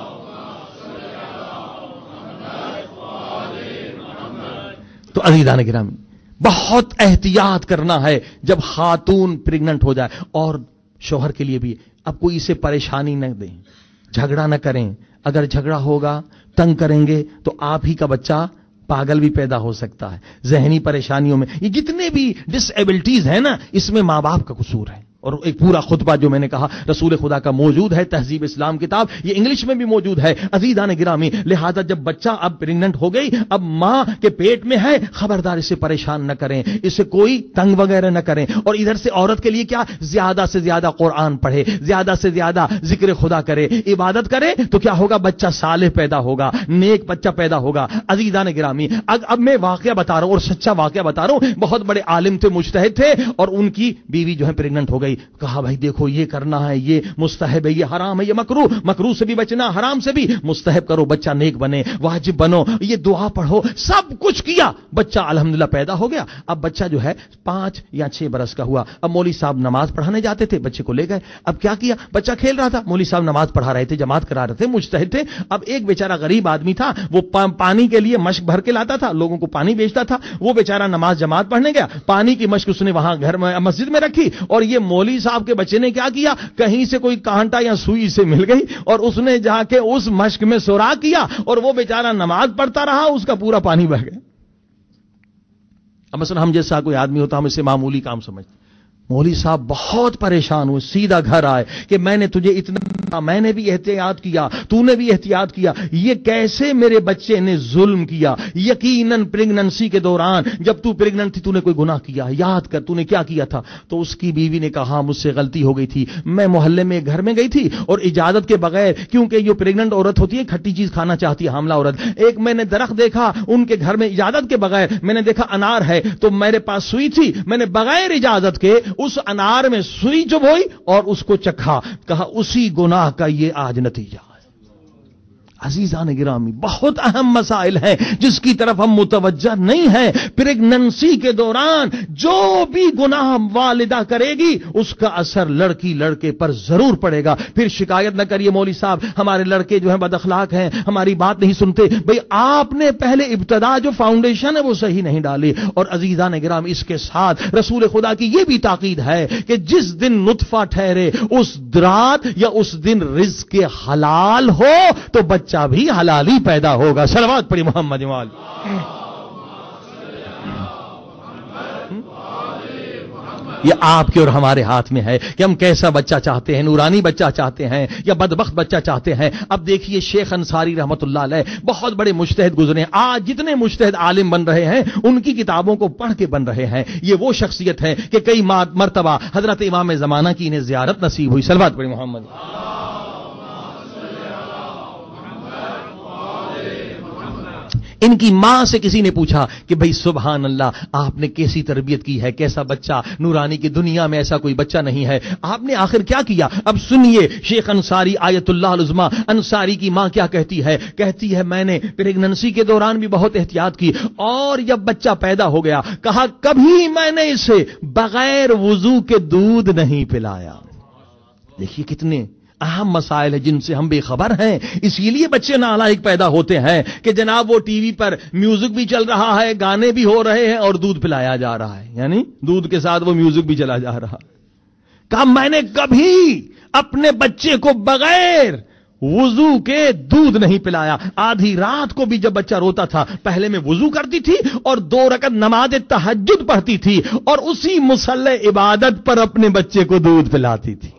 تو عزیزان گرامی, بہت احتیاط کرنا ہے جب خاتون پریگننٹ ہو جائے. اور شوہر کے لیے بھی اب کوئی اسے پریشانی نہ دیں, جھگڑا نہ کریں. اگر جھگڑا ہوگا, تنگ کریں گے تو آپ ہی کا بچہ پاگل بھی پیدا ہو سکتا ہے. ذہنی پریشانیوں میں یہ جتنے بھی ڈس ایبلٹیز ہیں نا, اس میں ماں باپ کا قصور ہے. اور ایک پورا خطبہ جو میں نے کہا رسول خدا کا موجود ہے، تہذیب اسلام کتاب، یہ انگلش میں بھی موجود ہے عزیزان گرامی. لہذا جب بچہ اب پریگننٹ ہو گئی، اب ماں کے پیٹ میں ہے، خبردار اسے پریشان نہ کریں، اسے کوئی تنگ وغیرہ نہ کریں. اور ادھر سے عورت کے لیے کیا، زیادہ سے زیادہ قرآن پڑھے، زیادہ سے زیادہ ذکر خدا کرے، عبادت کرے، تو کیا ہوگا، بچہ صالح پیدا ہوگا، نیک بچہ پیدا ہوگا. عزیزان گرامی اب میں واقعہ بتا رہا ہوں، اور سچا واقعہ بتا رہا ہوں. بہت بڑے عالم تھے، مجتہد تھے، اور ان کی بیوی جو ہے پریگننٹ ہو گئی. کہا بھائی دیکھو یہ کرنا ہے، یہ مستحب ہے، یہ حرام ہے، یہ مکروہ سے بھی بچنا، حرام سے بھی. مستحب کرو، بچہ نیک بنے، واجب بنو، یہ دعا پڑھو، سب کچھ کیا. بچہ الحمدللہ پیدا ہو گیا. اب بچہ جو ہے 5 یا 6 برس کا ہوا. اب مولوی صاحب نماز پڑھانے جاتے تھے، بچے کو لے گئے. اب کیا کیا، بچہ کھیل رہا تھا، مولوی صاحب نماز پڑھا رہے تھے، جماعت کرا رہے تھے، مجتہد تھے. اب ایک بیچارہ غریب آدمی تھا، وہ پانی کے لیے مشک بھر کے لاتا تھا، لوگوں کو پانی بیچتا تھا. وہ بیچارہ نماز جماعت پڑھنے گیا، پانی کی مشک اس نے وہاں گھر میں مسجد میں رکھی، اور یہ مولوی صاحب کے بچے نے کیا کیا، کہیں سے کوئی کانٹا یا سوئی سے مل گئی اور اس نے جا کے اس مشک میں سوراخ کیا، اور وہ بیچارہ نماز پڑھتا رہا، اس کا پورا پانی بہ گیا. اب مثلا ہم جیسا کوئی آدمی ہوتا، ہم اسے معمولی کام سمجھتے. مولوی صاحب بہت پریشان ہوئے، سیدھا گھر آئے کہ میں نے تجھے اتنا، میں نے بھی احتیاط کیا، تو نے بھی احتیاط کیا، یہ کیسے میرے بچے نے ظلم کیا. یقیناً پریگننسی کے دوران جب تو پریگننٹ تھی تو نے کوئی گناہ کیا، یاد کر تو نے کیا کیا تھا. تو اس کی بیوی نے کہا مجھ سے غلطی ہو گئی تھی، میں محلے میں گھر میں گئی تھی اور اجازت کے بغیر، کیونکہ جو پریگننٹ عورت ہوتی ہے کھٹی چیز کھانا چاہتی ہے، حاملہ عورت، ایک میں نے درخت دیکھا ان کے گھر میں اجازت کے بغیر، میں نے دیکھا انار ہے، تو میرے پاس سوئی تھی، میں نے بغیر اجازت کے اس انار میں سوئی چبھ ہوئی اور اس کو چکھا. کہا اسی گناہ کا یہ آج نتیجہ. عزیزان گرامی بہت اہم مسائل ہیں جس کی طرف ہم متوجہ نہیں ہیں. پریگننسی کے دوران جو بھی گناہ والدہ کرے گی اس کا اثر لڑکی لڑکے پر ضرور پڑے گا. پھر شکایت نہ کریے مولوی صاحب ہمارے لڑکے جو ہیں بد اخلاق ہیں، ہماری بات نہیں سنتے. بھئی آپ نے پہلے ابتدا جو فاؤنڈیشن ہے وہ صحیح نہیں ڈالی. اور عزیزان گرامی اس کے ساتھ رسول خدا کی یہ بھی تاکید ہے کہ جس دن نطفہ ٹھہرے اس رات یا اس دن رزق حلال ہو تو بچہ بھی حلالی پیدا ہوگا. صلوات پڑھی محمد وال. یہ آپ کے اور ہمارے ہاتھ میں ہے کہ ہم کیسا بچہ چاہتے ہیں، نورانی بچہ چاہتے ہیں یا بدبخت بچہ چاہتے ہیں. اب دیکھیے شیخ انصاری رحمت اللہ علیہ بہت بڑے مجتہد گزرے. آج جتنے مجتہد عالم بن رہے ہیں ان کی کتابوں کو پڑھ کے بن رہے ہیں. یہ وہ شخصیت ہے کہ کئی مرتبہ حضرت امام زمانہ کی انہیں زیارت نصیب ہوئی. صلوات پڑھی محمد. ان کی ماں سے کسی نے پوچھا کہ بھئی سبحان اللہ آپ نے کیسی تربیت کی ہے، کیسا بچہ، نورانی کی دنیا میں ایسا کوئی بچہ نہیں ہے، آپ نے آخر کیا کیا. اب سنیے شیخ انصاری آیت اللہ العظمی انصاری کی ماں کیا کہتی ہے میں نے پریگننسی کے دوران بھی بہت احتیاط کی، اور جب بچہ پیدا ہو گیا کہا کبھی میں نے اسے بغیر وضو کے دودھ نہیں پلایا. دیکھیے کتنے اہم مسائل ہیں جن سے ہم بے خبر ہیں. اسی لیے بچے نالائق پیدا ہوتے ہیں کہ جناب وہ ٹی وی پر میوزک بھی چل رہا ہے، گانے بھی ہو رہے ہیں اور دودھ پلایا جا رہا ہے، یعنی دودھ کے ساتھ وہ میوزک بھی چلا جا رہا. کہا میں نے کبھی اپنے بچے کو بغیر وضو کے دودھ نہیں پلایا. آدھی رات کو بھی جب بچہ روتا تھا پہلے میں وضو کرتی تھی اور 2 رکعت نماز تہجد پڑھتی تھی اور اسی مصلی عبادت پر اپنے بچے کو دودھ پلاتی تھی.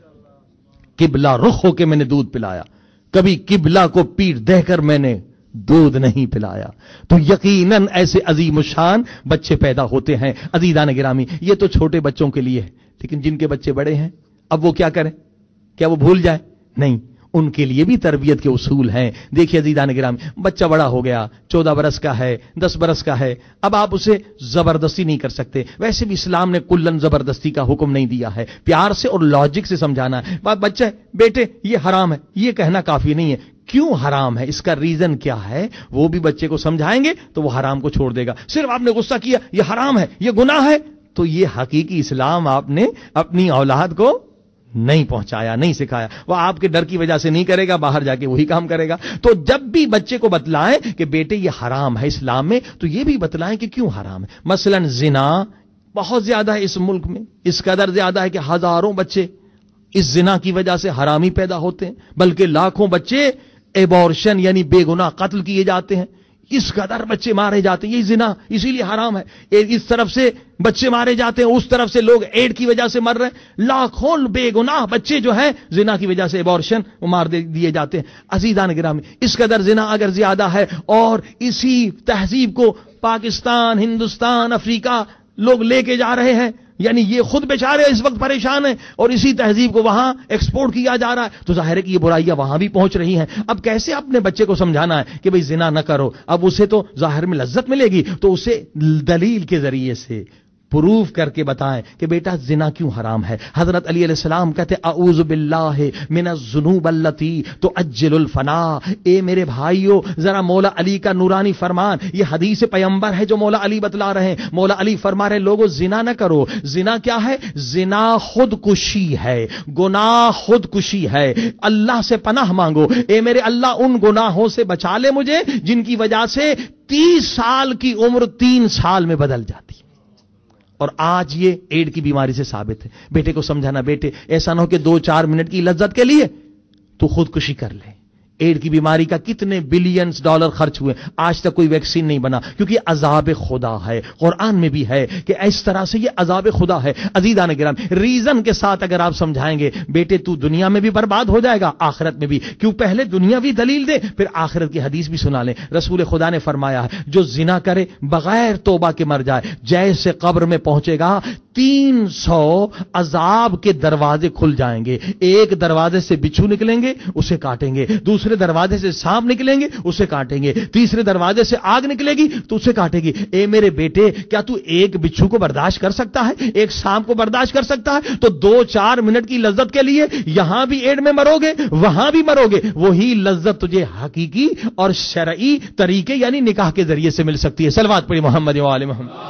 قبلہ رخ ہو کے میں نے دودھ پلایا، کبھی قبلہ کو پیٹھ دے کر میں نے دودھ نہیں پلایا. تو یقیناً ایسے عظیم الشان بچے پیدا ہوتے ہیں. عزیزان گرامی یہ تو چھوٹے بچوں کے لیے ہے، لیکن جن کے بچے بڑے ہیں اب وہ کیا کریں؟ کیا وہ بھول جائیں؟ نہیں، ان کے لیے بھی تربیت کے اصول ہیں. دیکھیے عزیزان گرامی بچہ بڑا ہو گیا، 14 برس کا ہے، 10 برس کا ہے، اب آپ اسے زبردستی نہیں کر سکتے. ویسے بھی اسلام نے کلن زبردستی کا حکم نہیں دیا ہے، پیار سے اور لاجک سے سمجھانا ہے. بچہ بیٹے یہ حرام ہے یہ کہنا کافی نہیں ہے. کیوں حرام ہے، اس کا ریزن کیا ہے، وہ بھی بچے کو سمجھائیں گے تو وہ حرام کو چھوڑ دے گا. صرف آپ نے غصہ کیا یہ حرام ہے یہ گناہ ہے، تو یہ حقیقی اسلام آپ نے اپنی اولاد کو نہیں پہنچایا، نہیں سکھایا. وہ آپ کے ڈر کی وجہ سے نہیں کرے گا، باہر جا کے وہی کام کرے گا. تو جب بھی بچے کو بتلائیں کہ بیٹے یہ حرام ہے اسلام میں، تو یہ بھی بتلائیں کہ کیوں حرام ہے. مثلا زنا بہت زیادہ ہے اس ملک میں، اس قدر زیادہ ہے کہ ہزاروں بچے اس زنا کی وجہ سے حرامی پیدا ہوتے ہیں، بلکہ لاکھوں بچے ایبورشن یعنی بے گناہ قتل کیے جاتے ہیں. اس قدر بچے مارے جاتے ہیں. یہ زنا اسی لیے حرام ہے. اس طرف سے بچے مارے جاتے ہیں, اس طرف سے لوگ ایڈ کی وجہ سے مر رہے ہیں. لاکھوں بے گناہ بچے جو ہیں زنا کی وجہ سے ایبارشن وہ مار دیے جاتے ہیں. عزیزان گرامی, اس قدر زنا اگر زیادہ ہے اور اسی تہذیب کو پاکستان, ہندوستان, افریقہ لوگ لے کے جا رہے ہیں, یعنی یہ خود بیچارے اس وقت پریشان ہیں اور اسی تہذیب کو وہاں ایکسپورٹ کیا جا رہا ہے, تو ظاہر ہے کہ یہ برائیاں وہاں بھی پہنچ رہی ہیں. اب کیسے اپنے بچے کو سمجھانا ہے کہ بھئی زنا نہ کرو؟ اب اسے تو ظاہر میں لذت ملے گی, تو اسے دلیل کے ذریعے سے پروف کر کے بتائیں کہ بیٹا زنا کیوں حرام ہے. حضرت علی علیہ السلام کہتے اعوذ باللہ من الذنوب التي تعجل الفنا. اے میرے بھائیو, ذرا مولا علی کا نورانی فرمان, یہ حدیث پیغمبر ہے جو مولا علی بتلا رہے ہیں. مولا علی فرما رہے لوگوں زنا نہ کرو. زنا کیا ہے؟ زنا خودکشی ہے, گناہ خودکشی ہے. اللہ سے پناہ مانگو, اے میرے اللہ ان گناہوں سے بچا لے مجھے جن کی وجہ سے 30 سال کی عمر 3 سال میں بدل جاتی. اور آج یہ ایڈ کی بیماری سے ثابت ہے. بیٹے کو سمجھانا, بیٹے ایسا نہ ہو کہ 2-4 منٹ کی لذت کے لیے تو خودکشی کر لے. ایڈ کی بیماری کا کتنے بلینز ڈالر خرچ ہوئے, آج تک کوئی ویکسین نہیں بنا, کیونکہ عذاب خدا ہے. قرآن میں بھی ہے کہ اس طرح سے یہ عذاب خدا ہے. عزیزان گرامی, ریزن کے ساتھ اگر آپ سمجھائیں گے بیٹے تو دنیا میں بھی برباد ہو جائے گا, آخرت میں بھی. کیوں پہلے دنیاوی دلیل دے پھر آخرت کی حدیث بھی سنا لیں. رسول خدا نے فرمایا ہے جو زنا کرے بغیر توبہ کے مر جائے, جیسے قبر میں پہنچے گا 300 عذاب کے دروازے کھل جائیں گے. ایک دروازے سے بچھو نکلیں گے, اسے کاٹیں گے. دوسرے دروازے سے سانپ نکلیں گے, اسے کاٹیں گے. تیسرے دروازے سے آگ نکلے گی تو اسے کاٹے گی. اے میرے بیٹے, کیا تو ایک بچھو کو برداشت کر سکتا ہے؟ ایک سانپ کو برداشت کر سکتا ہے؟ تو 2-4 منٹ کی لذت کے لیے یہاں بھی ایڈ میں مرو گے, وہاں بھی مرو گے. وہی لذت تجھے حقیقی اور شرعی طریقے یعنی نکاح کے ذریعے سے مل سکتی ہے. صلوات پڑھی محمد و آل محمد.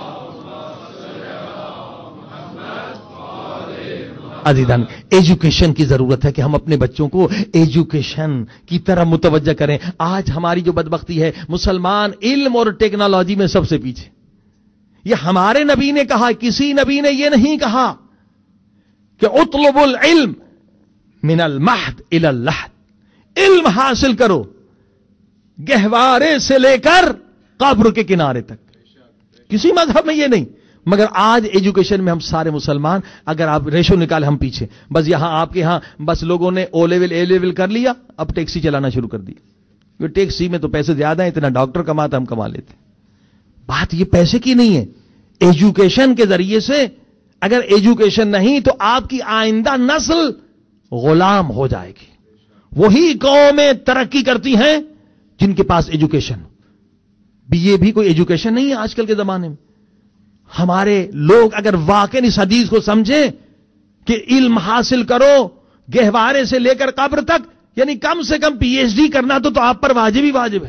عزیزان, ایجوکیشن کی ضرورت ہے کہ ہم اپنے بچوں کو ایجوکیشن کی طرف متوجہ کریں. آج ہماری جو بدبختی ہے, مسلمان علم اور ٹیکنالوجی میں سب سے پیچھے. یہ ہمارے نبی نے کہا, کسی نبی نے یہ نہیں کہا کہ اطلب العلم من المہد الی اللحد. علم حاصل کرو گہوارے سے لے کر قبر کے کنارے تک. کسی مذہب میں یہ نہیں. مگر آج ایجوکیشن میں ہم سارے مسلمان, اگر آپ ریشو نکالے ہم پیچھے. بس یہاں آپ کے ہاں بس لوگوں نے او لیول اے لیول کر لیا, اب ٹیکسی چلانا شروع کر دی. ٹیکسی میں تو پیسے زیادہ ہیں, اتنا ڈاکٹر کماتا ہم کما لیتے. بات یہ پیسے کی نہیں ہے, ایجوکیشن کے ذریعے سے. اگر ایجوکیشن نہیں تو آپ کی آئندہ نسل غلام ہو جائے گی. وہی قومیں ترقی کرتی ہیں جن کے پاس ایجوکیشن. BA بھی کوئی ایجوکیشن نہیں ہے آج کل کے زمانے میں. ہمارے لوگ اگر واقعی اس حدیث کو سمجھیں کہ علم حاصل کرو گہوارے سے لے کر قبر تک, یعنی کم سے کم PhD کرنا تو آپ پر واجب ہی واجب ہے.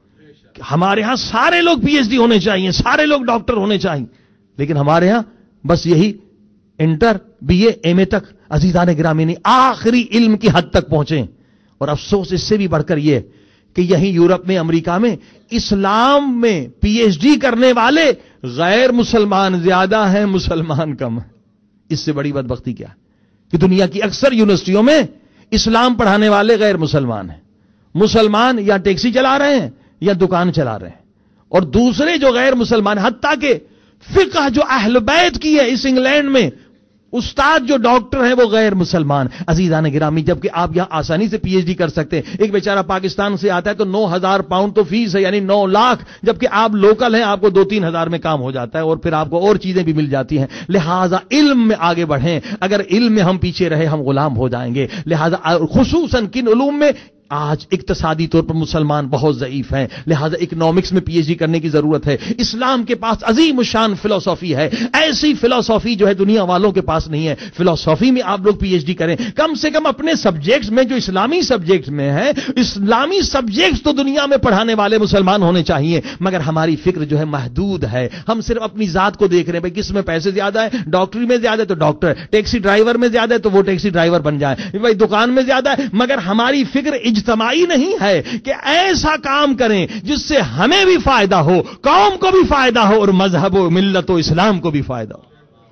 ہمارے ہاں سارے لوگ PhD ہونے چاہیے, سارے لوگ ڈاکٹر ہونے چاہیے, لیکن ہمارے ہاں بس یہی انٹر BA MA تک. عزیزان گرامی, نہیں آخری علم کی حد تک پہنچے. اور افسوس اس سے بھی بڑھ کر یہ کہ یہیں یورپ میں, امریکہ میں اسلام میں PhD کرنے والے غیر مسلمان زیادہ ہیں, مسلمان کم ہیں. اس سے بڑی بدبختی کیا ہے کہ دنیا کی اکثر یونیورسٹیوں میں اسلام پڑھانے والے غیر مسلمان ہیں. مسلمان یا ٹیکسی چلا رہے ہیں یا دکان چلا رہے ہیں, اور دوسرے جو غیر مسلمان, حتیٰ کہ فقہ جو اہل بیت کی ہے اس انگلینڈ میں, استاد جو ڈاکٹر ہیں وہ غیر مسلمان. عزیزان گرامی, جبکہ آپ یہاں آسانی سے PhD کر سکتے ہیں. ایک بیچارہ پاکستان سے آتا ہے تو 9,000 پاؤنڈ تو فیس ہے, یعنی 9 لاکھ, جبکہ آپ لوکل ہیں آپ کو 2-3 ہزار میں کام ہو جاتا ہے, اور پھر آپ کو اور چیزیں بھی مل جاتی ہیں. لہٰذا علم میں آگے بڑھیں. اگر علم میں ہم پیچھے رہے ہم غلام ہو جائیں گے. لہٰذا خصوصاً کن علوم میں آج اقتصادی طور پر مسلمان بہت ضعیف ہیں, لہذا اکنامکس میں PhD کرنے کی ضرورت ہے. اسلام کے پاس عظیم الشان فلسفی ہے, ایسی فلسفی جو ہے دنیا والوں کے پاس نہیں ہے. فلسفی میں آپ لوگ PhD کریں, کم سے کم اپنے سبجیکٹس میں جو اسلامی سبجیکٹس میں ہیں, اسلامی سبجیکٹس تو دنیا میں پڑھانے والے مسلمان ہونے چاہیے. مگر ہماری فکر جو ہے محدود ہے, ہم صرف اپنی ذات کو دیکھ رہے ہیں. بھائی کس میں پیسے زیادہ ہے, ڈاکٹری میں زیادہ ہے تو ڈاکٹر, ٹیکسی ڈرائیور میں زیادہ ہے تو وہ ٹیکسی ڈرائیور بن جائے, بھائی دکان میں زیادہ ہے. مگر ہماری فکر اجتماعی نہیں ہے کہ ایسا کام کریں جس سے ہمیں بھی فائدہ ہو, قوم کو بھی فائدہ ہو, اور مذہب و ملت و اسلام کو بھی فائدہ ہو.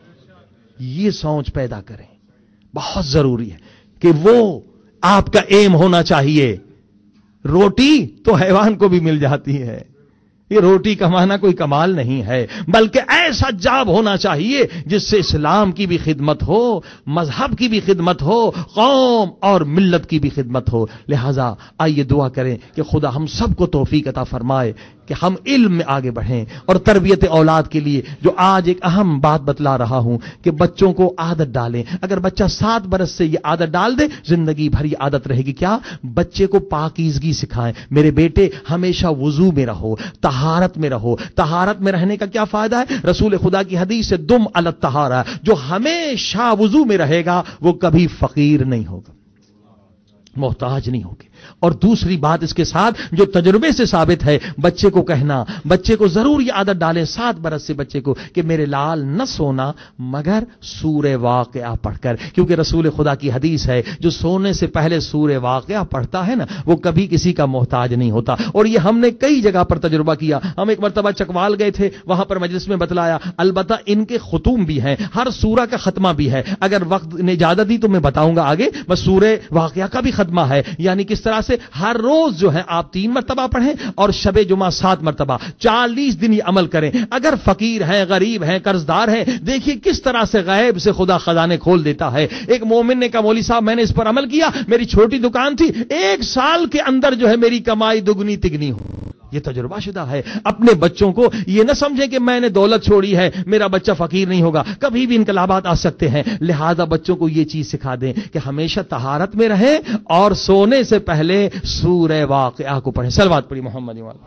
یہ سوچ پیدا کریں. بہت ضروری ہے کہ وہ آپ کا ایم ہونا چاہیے روٹی تو حیوان کو بھی مل جاتی ہے. یہ روٹی کمانا کوئی کمال نہیں ہے، بلکہ ایسا جاب ہونا چاہیے جس سے اسلام کی بھی خدمت ہو، مذہب کی بھی خدمت ہو، قوم اور ملت کی بھی خدمت ہو. لہذا آئیے دعا کریں کہ خدا ہم سب کو توفیق عطا فرمائے کہ ہم علم میں آگے بڑھیں. اور تربیت اولاد کے لیے جو آج ایک اہم بات بتلا رہا ہوں کہ بچوں کو عادت ڈالیں. اگر بچہ 7 برس سے یہ عادت ڈال دے، زندگی بھر یہ عادت رہے گی. کیا؟ بچے کو پاکیزگی سکھائیں. میرے بیٹے ہمیشہ وضو میں رہو، طہارت میں رہو. طہارت میں رہنے کا کیا فائدہ ہے؟ رسول خدا کی حدیث سے دم علی الطہارہ، جو ہمیشہ وضو میں رہے گا وہ کبھی فقیر نہیں ہوگا، محتاج نہیں ہوگی. اور دوسری بات اس کے ساتھ جو تجربے سے ثابت ہے، بچے کو کہنا، بچے کو ضرور یہ عادت ڈالیں 7 برس سے بچے کو کہ میرے لال نہ سونا مگر سورہ واقعہ پڑھ کر. کیونکہ رسول خدا کی حدیث ہے جو سونے سے پہلے سورہ واقعہ پڑھتا ہے نا وہ کبھی کسی کا محتاج نہیں ہوتا. اور یہ ہم نے کئی جگہ پر تجربہ کیا. ہم ایک مرتبہ چکوال گئے تھے، وہاں پر مجلس میں بتلایا. البتہ ان کے ختوم بھی ہیں، ہر سورہ کا ختمہ بھی ہے. اگر وقت نے اجازت دی تو میں بتاؤں گا آگے. بس سورہ واقعہ کا بھی ختمہ ہے. یعنی کس طرح سے ہر روز جو ہے آپ 3 مرتبہ پڑھیں اور شب جمعہ 7 مرتبہ، 40 دن یہ عمل کریں. اگر فقیر ہیں، غریب ہیں، قرضدار ہیں، دیکھیے کس طرح سے غیب سے خدا خزانے کھول دیتا ہے. ایک مومن نے کہا مولوی صاحب میں نے اس پر عمل کیا، میری چھوٹی دکان تھی، 1 سال کے اندر جو ہے میری کمائی دگنی تگنی ہو. یہ تجربہ شدہ ہے. اپنے بچوں کو یہ نہ سمجھیں کہ میں نے دولت چھوڑی ہے میرا بچہ فقیر نہیں ہوگا، کبھی بھی انقلابات آ سکتے ہیں. لہذا بچوں کو یہ چیز سکھا دیں کہ ہمیشہ طہارت میں رہیں اور سونے سے پہلے سورہ واقعہ کو پڑھیں. صلوات پڑھی محمد وعلی.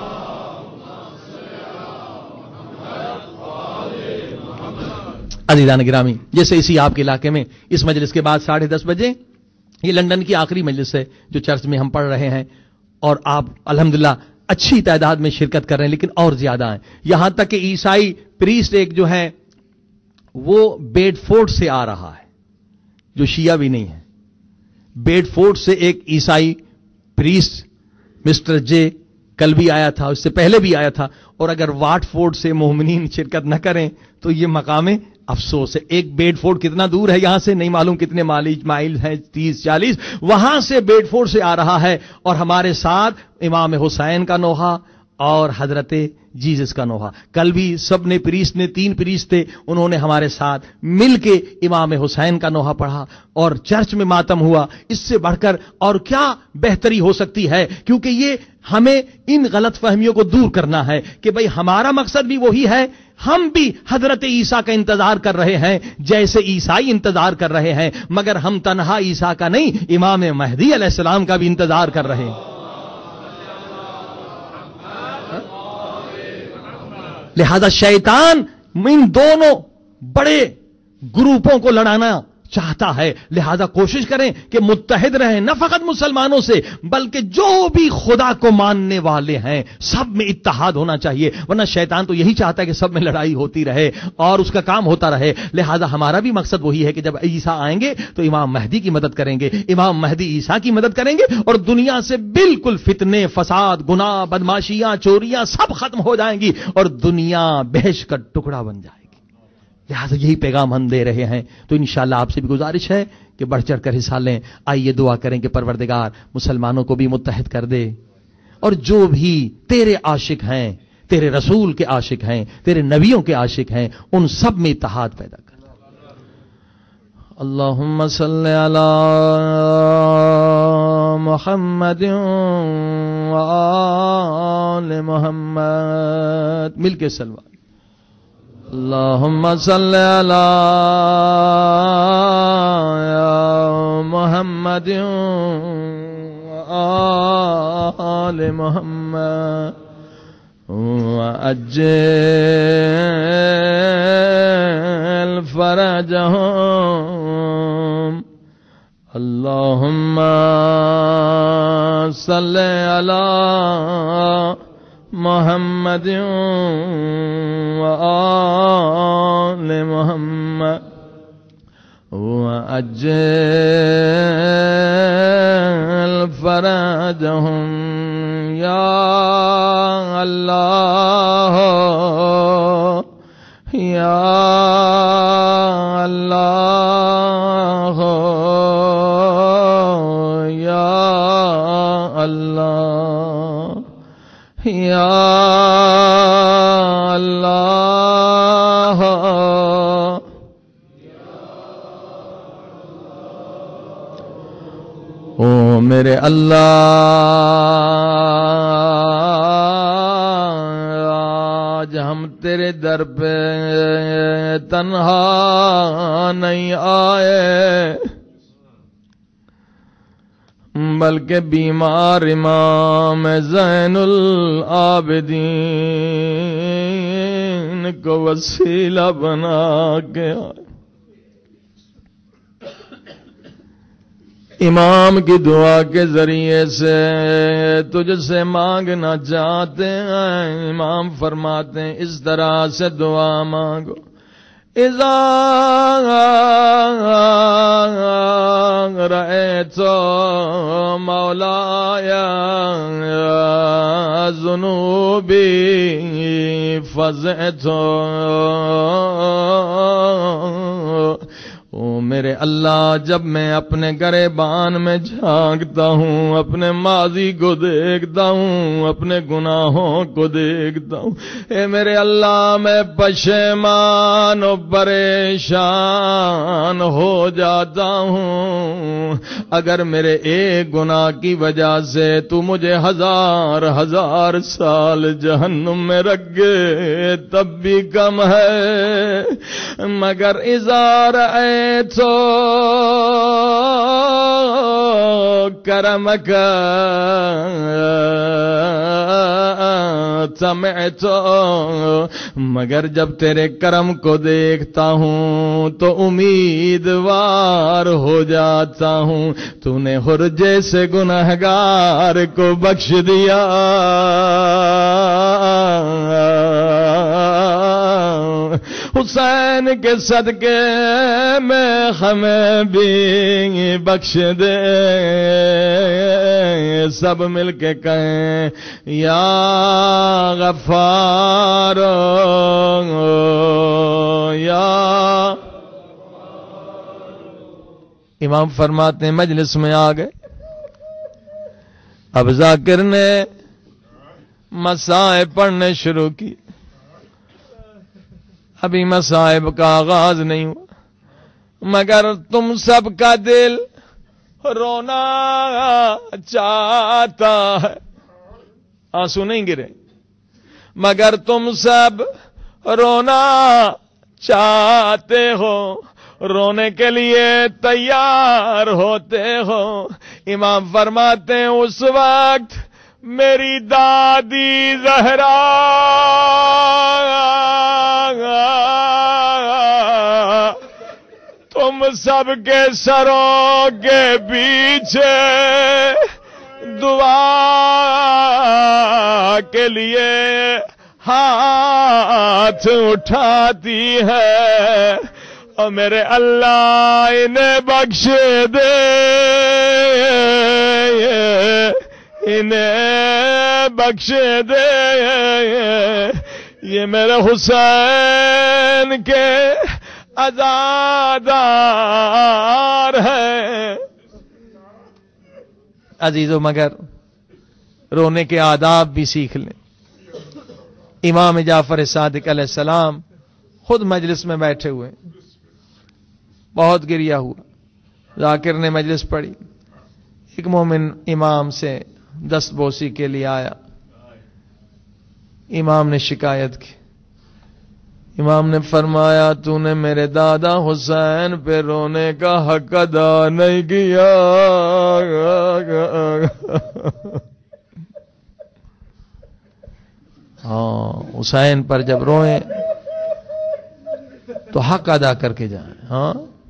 عزیزان گرامی، جیسے اسی آپ کے علاقے میں اس مجلس کے بعد 10:30 بجے یہ لندن کی آخری مجلس ہے جو چرچ میں ہم پڑھ رہے ہیں، اور آپ الحمدللہ اچھی تعداد میں شرکت کر رہے ہیں، لیکن اور زیادہ ہیں. یہاں تک کہ عیسائی پریسٹ ایک جو ہے وہ بیڈ فورڈ سے آ رہا ہے، جو شیعہ بھی نہیں ہے. بیڈ فورڈ سے ایک عیسائی پریسٹ مسٹر جے کل بھی آیا تھا، اس سے پہلے بھی آیا تھا. اور اگر واٹ فورڈ سے مومنین شرکت نہ کریں تو یہ مقام افسوس ہے. ایک بیڈ فورڈ کتنا دور ہے یہاں سے نہیں معلوم، کتنے مائل ہیں، 30-40. وہاں سے بیڈ فورڈ سے آ رہا ہے اور ہمارے ساتھ امام حسین کا نوحہ اور حضرت جیزس کا نوحہ. کل بھی سب نے پریسٹ نے 3 پریسٹ تھے، انہوں نے ہمارے ساتھ مل کے امام حسین کا نوحہ پڑھا اور چرچ میں ماتم ہوا. اس سے بڑھ کر اور کیا بہتری ہو سکتی ہے؟ کیونکہ یہ ہمیں ان غلط فہمیوں کو دور کرنا ہے کہ بھئی ہمارا مقصد بھی وہی ہے. ہم بھی حضرت عیسیٰ کا انتظار کر رہے ہیں جیسے عیسائی انتظار کر رہے ہیں، مگر ہم تنہا عیسیٰ کا نہیں، امام مہدی علیہ السلام کا بھی انتظار کر رہے ہیں. لہذا شیطان ان دونوں بڑے گروپوں کو لڑانا چاہتا ہے. لہذا کوشش کریں کہ متحد رہیں، نہ فقط مسلمانوں سے بلکہ جو بھی خدا کو ماننے والے ہیں سب میں اتحاد ہونا چاہیے. ورنہ شیطان تو یہی چاہتا ہے کہ سب میں لڑائی ہوتی رہے اور اس کا کام ہوتا رہے. لہذا ہمارا بھی مقصد وہی ہے کہ جب عیسیٰ آئیں گے تو امام مہدی کی مدد کریں گے، امام مہدی عیسیٰ کی مدد کریں گے اور دنیا سے بالکل فتنے، فساد، گناہ، بدماشیاں، چوریاں سب ختم ہو جائیں گی اور دنیا بہشت کا ٹکڑا بن جائے گی. لہٰذا یہی پیغام ہم دے رہے ہیں. تو انشاءاللہ آپ سے بھی گزارش ہے کہ بڑھ چڑھ کر حصہ لیں. آئیے دعا کریں کہ پروردگار مسلمانوں کو بھی متحد کر دے، اور جو بھی تیرے عاشق ہیں، تیرے رسول کے عاشق ہیں، تیرے نبیوں کے عاشق ہیں، ان سب میں اتحاد پیدا کر. اللہم صلی علی محمد و آل محمد. مل کے سلوات. اللہم صلی علی محمد و آل محمد وعجل فرجہم. اللہم صلی علی محمد و آل محمد وعجل فرجہم. یا اللہ یا اللہ یا اللہ. یا اللہ او میرے اللہ آج ہم تیرے در پہ تنہا نہیں آئے بلکہ بیمار امام زین العابدین کو وسیلہ بنا کے آئے. امام کی دعا کے ذریعے سے تجھ سے مانگنا چاہتے ہیں. امام فرماتے ہیں اس طرح سے دعا مانگو اذا رأيت مولاي ذنوبي فزعت او میرے اللہ جب میں اپنے گریبان میں جھانکتا ہوں اپنے ماضی کو دیکھتا ہوں اپنے گناہوں کو دیکھتا ہوں اے میرے اللہ میں پشیمان و پریشان ہو جاتا ہوں. اگر میرے ایک گناہ کی وجہ سے تو مجھے ہزار ہزار سال جہنم میں رکھ گئے تب بھی کم ہے. مگر اظہار تو کرمک سمعت مگر جب تیرے کرم کو دیکھتا ہوں تو امیدوار ہو جاتا ہوں. تو نے ہر جیسے گنہگار کو بخش دیا حسین کے صدقے میں ہمیں بھی بخش دے. سب مل کے کہیں یا غفار یا. امام فرماتے ہیں مجلس میں آ گئے. اب ذاکر نے مسائب پڑھنے شروع کی. ابھی مصائب کا آغاز نہیں ہوا مگر تم سب کا دل رونا چاہتا ہے. آنسو نہیں گرے مگر تم سب رونا چاہتے ہو رونے کے لیے تیار ہوتے ہو. امام فرماتے ہیں اس وقت میری دادی زہرا تم سب کے سروں کے پیچھے دعا کے لیے ہاتھ اٹھاتی ہے اور میرے اللہ انہیں بخش دے انہیں بخش دے. یہ میرے حسین کے عزادار ہے. عزیزو مگر رونے کے آداب بھی سیکھ لیں. امام جعفر صادق علیہ السلام خود مجلس میں بیٹھے ہوئے بہت گریا ہوا. ذاکر نے مجلس پڑھی. ایک مومن امام سے دست بوسی کے لیے آیا. امام نے شکایت کی. امام نے فرمایا تو نے میرے دادا حسین پہ رونے کا حق ادا نہیں کیا. ہاں حسین پر جب روئیں تو حق ادا کر کے جائیں. ہاں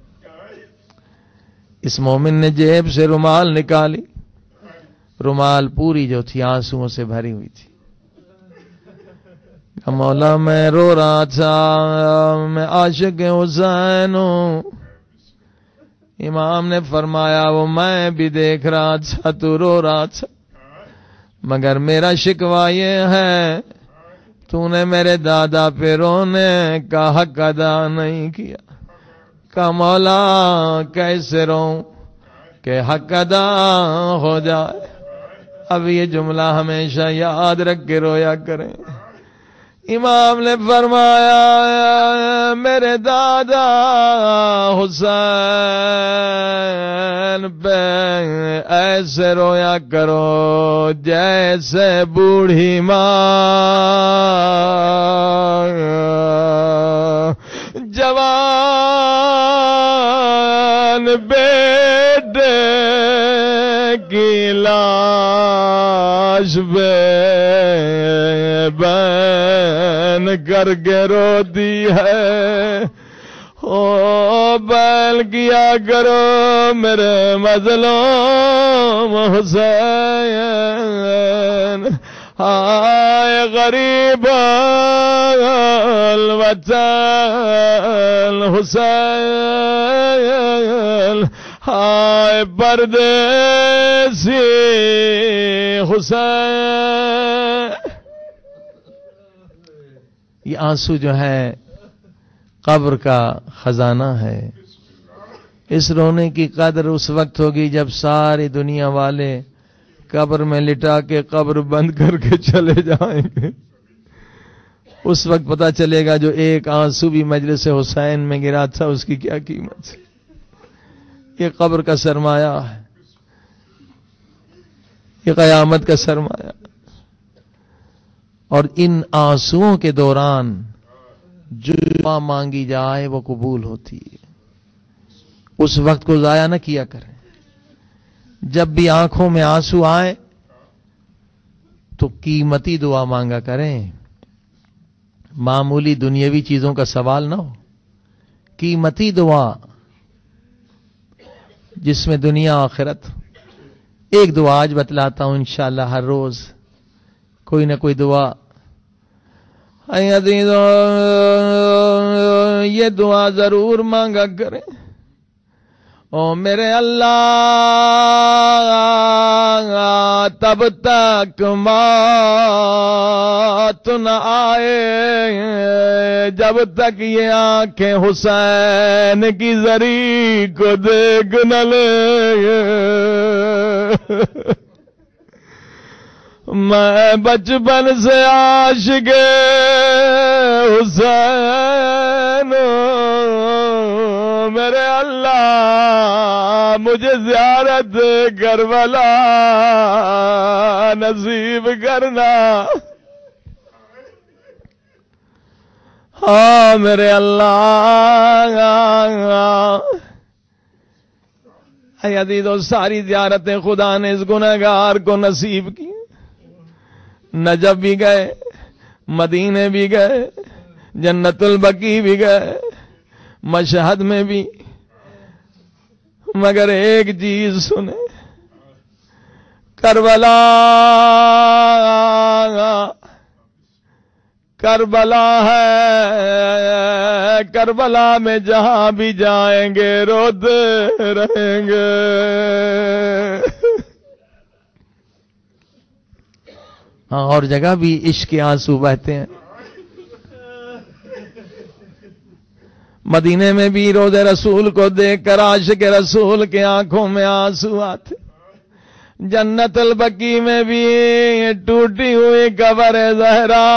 اس مومن نے جیب سے رومال نکالی. رومال پوری جو تھی آنسوؤں سے بھری ہوئی تھی. مولا میں رو رہا تھا میں عاشق حسین ہوں. امام نے فرمایا وہ میں بھی دیکھ رہا تھا تو رو رہا تھا مگر میرا شکوہ یہ ہے تو نے میرے دادا پہ رونے کا حق ادا نہیں کیا. کہ مولا کیسے روں کہ حق ادا ہو جائے. اب یہ جملہ ہمیشہ یاد رکھ کے رویا کریں. امام نے فرمایا میرے دادا حسین پہ ایسے رویا کرو جیسے بوڑھی ماں جوان بیٹے کی لاش پہ بین کر کے روتی ہے. او بیل کیا کرو میرے مظلوم حسین. ہائے غریب الوطن حسین، ہائے پردیسی حسین. یہ آنسو جو ہے قبر کا خزانہ ہے. اس رونے کی قدر اس وقت ہوگی جب ساری دنیا والے قبر میں لٹا کے قبر بند کر کے چلے جائیں گے. اس وقت پتہ چلے گا جو ایک آنسو بھی مجلس حسین میں گرا تھا اس کی کیا قیمت ہے. یہ قبر کا سرمایہ ہے، یہ قیامت کا سرمایہ. اور ان آنسوؤں کے دوران جو دعا مانگی جائے وہ قبول ہوتی ہے. اس وقت کو ضائع نہ کیا کریں. جب بھی آنکھوں میں آنسو آئے تو قیمتی دعا مانگا کریں. معمولی دنیاوی چیزوں کا سوال نہ ہو، قیمتی دعا جس میں دنیا آخرت. ایک دعا آج بتلاتا ہوں انشاءاللہ ہر روز کوئی نہ کوئی دعا. یہ دعا ضرور مانگا کریں. او میرے اللہ تب تک موت نہ آئے جب تک یہ آنکھیں حسین کی زری کو دیکھ نہ لے. میں بچپن سے عاشق حسین میرے اللہ مجھے زیارت کربلا نصیب کرنا. ہاں میرے اللہ. اے عزیزو ساری زیارتیں خدا نے اس گنہگار کو نصیب کی. نجف بھی گئے، مدینے بھی گئے، جنت البقیع بھی گئے، مشہد میں بھی، مگر ایک چیز سنیں، کربلا ہے. کربلا میں جہاں بھی جائیں گے روتے رہیں گے. ہاں اور جگہ بھی عشق کے آنسو بہتے ہیں. مدینے میں بھی روضے رسول کو دیکھ کر عاشق رسول کے آنکھوں میں آنسو آتے. جنت البقیع میں بھی ٹوٹی ہوئی قبر زہرا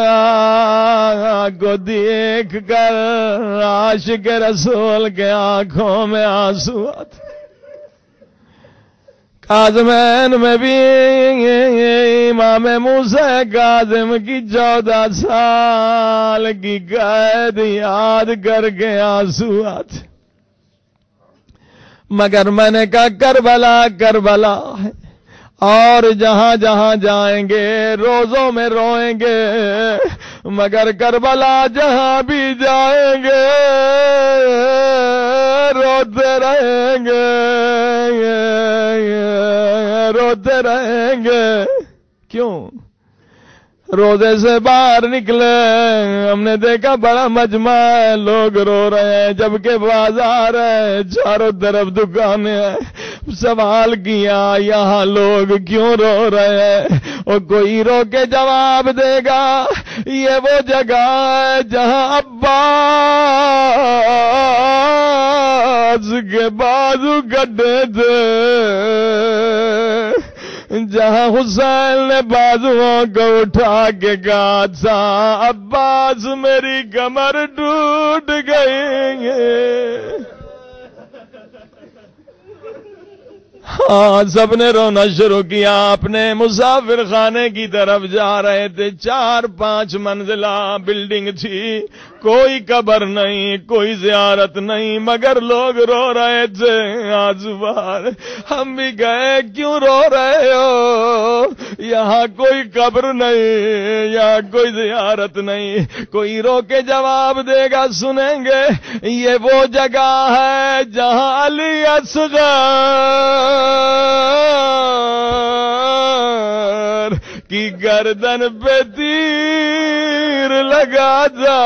کو دیکھ کر عاشق رسول کے آنکھوں میں آنسو آتے. کاظمین میں بھی امام موسیٰ کاظم کی 14 سال کی قید یاد کر کے آنسو آتے. مگر میں نے کہا کربلا کربلا ہے، اور جہاں جہاں جائیں گے روزوں میں روئیں گے، مگر کربلا جہاں بھی جائیں گے روتے رہیں گے، روتے رہیں گے. کیوں؟ روزے سے باہر نکلے ہم نے دیکھا بڑا مجمع ہے، لوگ رو رہے ہیں جبکہ بازار ہے، چاروں طرف دکانیں ہیں. سوال کیا یہاں لوگ کیوں رو رہے ہیں؟ اور کوئی رو کے جواب دے گا یہ وہ جگہ ہے جہاں عباس کے بازو کٹے تھے، جہاں حسین نے بازوؤں کو اٹھا کے کہا تھا عباس میری کمر ٹوٹ گئی ہے، ہاں سب نے رونا شروع کیا. اپنے مسافر خانے کی طرف جا رہے تھے. 4-5 منزلہ بلڈنگ تھی، کوئی قبر نہیں، کوئی زیارت نہیں، مگر لوگ رو رہے تھے آنسو بہار. ہم بھی گئے، کیوں رو رہے ہو؟ یہاں کوئی قبر نہیں، یہاں کوئی زیارت نہیں. کوئی رو کے جواب دے گا، سنیں گے یہ وہ جگہ ہے جہاں علی اصغر کی گردن پہ تیر لگا تھا.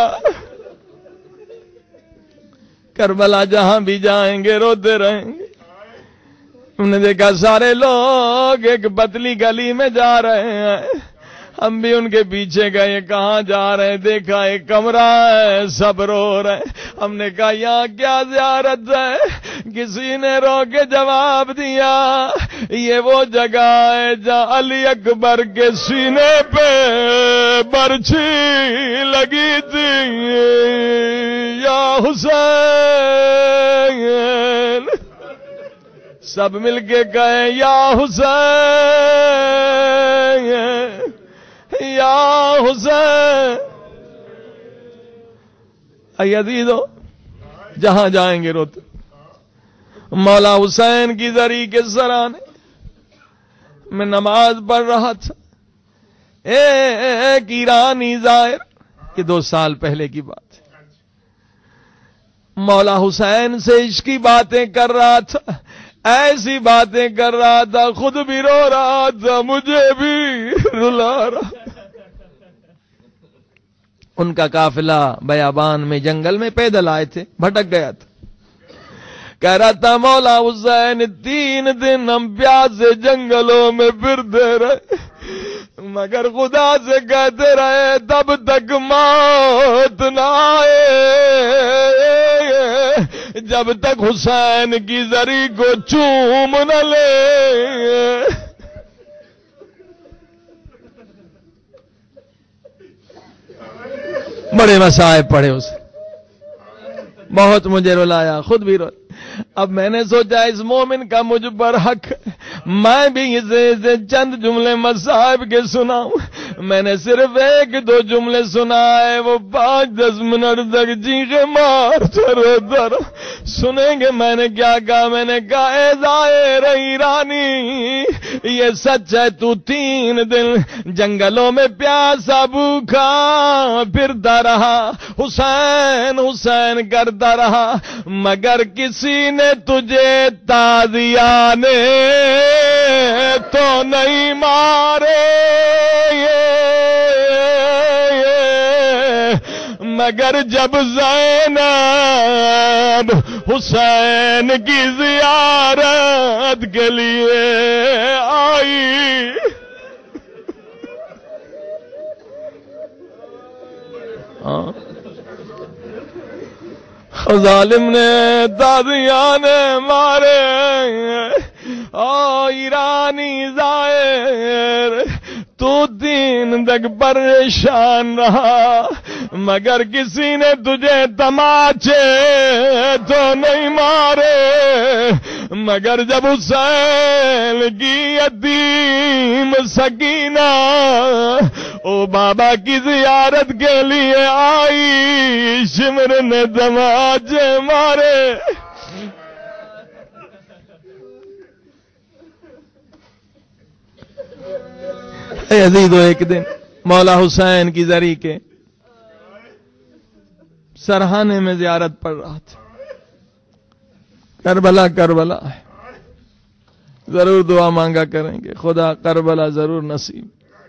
کربلا جہاں بھی جائیں گے روتے رہیں گے. ہم نے دیکھا سارے لوگ ایک پتلی گلی میں جا رہے ہیں، ہم بھی ان کے پیچھے گئے. کہاں جا رہے ہیں؟ دیکھا ایک کمرہ ہے، سب رو رہے ہیں. ہم نے کہا یہاں کیا زیارت ہے؟ کسی نے رو کے جواب دیا یہ وہ جگہ ہے جہاں علی اکبر کے سینے پہ برچھی لگی تھی. یا حسین، سب مل کے کہے یا حسین، یا حسین. اے عزیزو، جہاں جائیں گے روتے. مولا حسین کی زری کے سرانے میں نماز پڑھ رہا تھا. ایک ایرانی زائر، یہ 2 سال پہلے کی بات ہے، مولا حسین سے عشق کی باتیں کر رہا تھا. ایسی باتیں کر رہا تھا، خود بھی رو رہا تھا، مجھے بھی رلا رہا. ان کا قافلہ بیابان میں جنگل میں پیدل آئے تھے، بھٹک گیا تھا. کہہ رہا تھا مولا حسین 3 دن ہم پیاسے جنگلوں میں پھرتے رہے، مگر خدا سے کہتے رہے تب تک موت نہ آئے جب تک حسین کی زری کو چوم نہ لے. بڑے مسائب پڑے اسے، بہت مجھے رلایا، خود بھی رویا. اب میں نے سوچا اس مومن کا مجھ پر حق، میں بھی اسے چند جملے مصائب کے سناؤں. میں نے صرف 1-2 جملے سنائے، وہ 5-10 منٹ تک چیخے مارتا رہتا رہا. سنیں گے میں نے کیا کہا؟ میں نے کہا اے ظاہر ایرانی، یہ سچ ہے تو 3 دن جنگلوں میں پیاسا بھوکا پھرتا رہا، حسین حسین کرتا رہا، مگر کسی نے تجھے تازیانے تو نہیں مارے، مگر جب زینب حسین کی زیارت کے لیے آئی، ظالم نے تازیانے مارے. ایرانی ظاہر تو 3 تک پریشان رہا، مگر کسی نے تجھے تماچے تو نہیں مارے، مگر جب حسین کی یتیم سکینہ او بابا کی زیارت کے لیے آئی، شمر نے تماچے مارے. اے عزیزو، ایک دن مولا حسین کی زری کے سرہانے میں زیارت پڑ رہا تھا. کربلا کربلا ہے، ضرور دعا مانگا کریں گے خدا کربلا ضرور نصیب.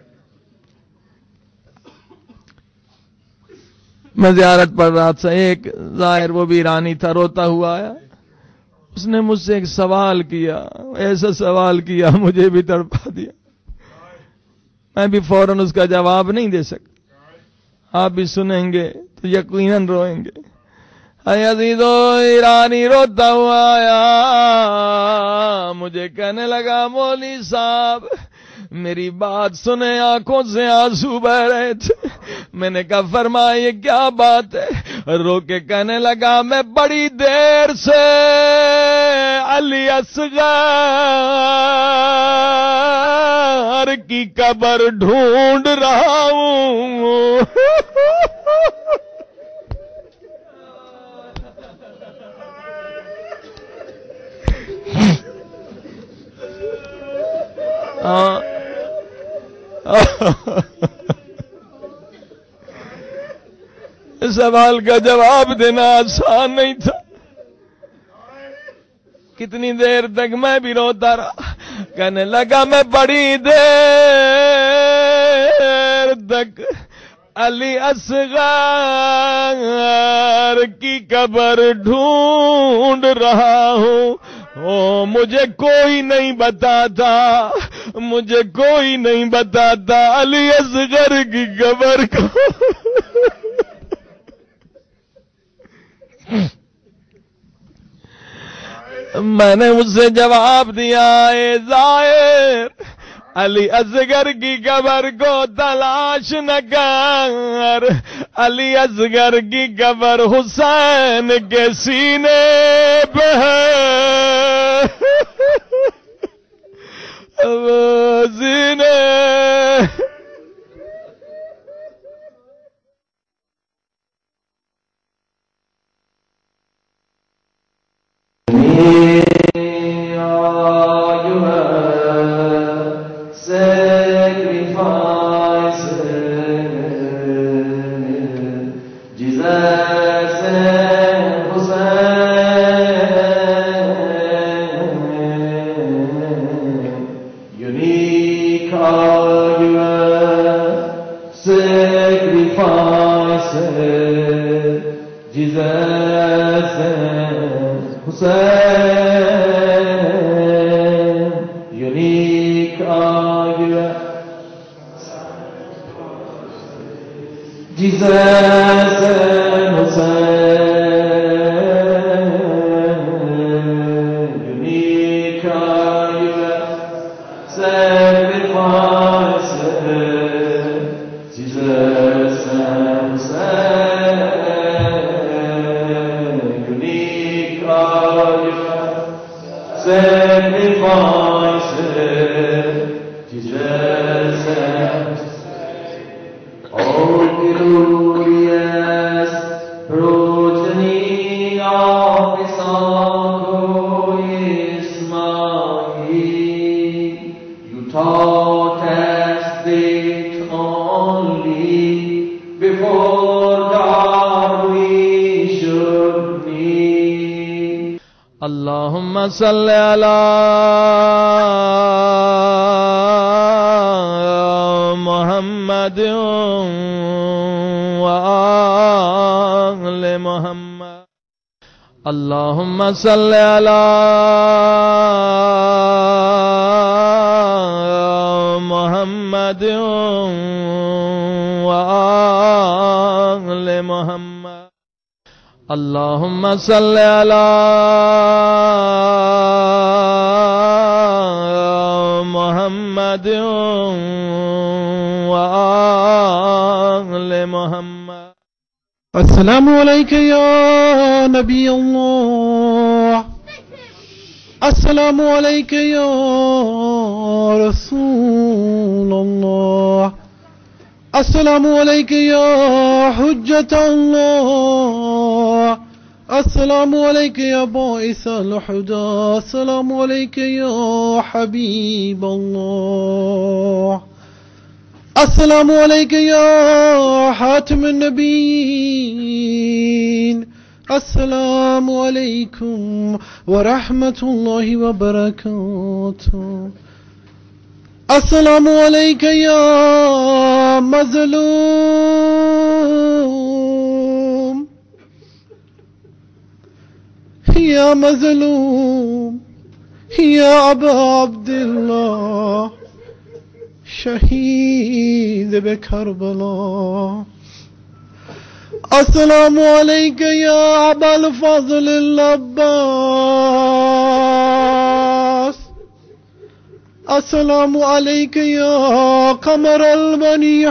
میں زیارت پڑھ رہا تھا، ایک ظاہر وہ بھی ایرانی تھا، روتا ہوا آیا. اس نے مجھ سے ایک سوال کیا، ایسا سوال کیا مجھے بھی تڑپا دیا. میں بھی فوراً اس کا جواب نہیں دے سکتا، آپ بھی سنیں گے تو یقیناً روئیں گے. اے عزیزو، ایرانی روتا ہوا آیا، مجھے کہنے لگا مولوی صاحب میری بات سنے آنکھوں سے آنسو بہ رہے تھے. میں نے کہا فرمایا یہ کیا بات ہے؟ رو کے کہنے لگا میں بڑی دیر سے علی اصغر کی قبر ڈھونڈ رہا ہوں. سوال کا جواب دینا آسان نہیں تھا. کتنی دیر تک میں بھی روتا رہا. کہنے لگا میں بڑی دیر تک علی اصغر کی قبر ڈھونڈ رہا ہوں. مجھے کوئی نہیں بتاتا، مجھے کوئی نہیں بتاتا علی اصغر کی قبر کو. میں نے اس سے جواب دیا اے ظاہر علی اصغر کی قبر کو تلاش نہ کر، علی اصغر کی قبر حسین کے سینے پہ ہے. سینے صلی علی محمد وآل محمد. اللہم صلی علی محمد وآل محمد. اللہم صلی علی محمد وآل محمد. السلام علیکم یا نبی اللہ، السلام علیکم یا رسول اللہ، السلام علیکم یا حجت اللہ، السلام علیکم یا باعث الہدی، السلام علیکم یا حبیب اللہ، السلام علیکم یا خاتم النبیین، السلام علیکم ورحمۃ اللہ وبرکاتہ. السلام علیکم یا مظلوم، یا مظلوم، یا ابا عبداللہ، شہید بکربلا. السلام علیکم یا ابا الفضل العباس، السلام عليك يا قمر البني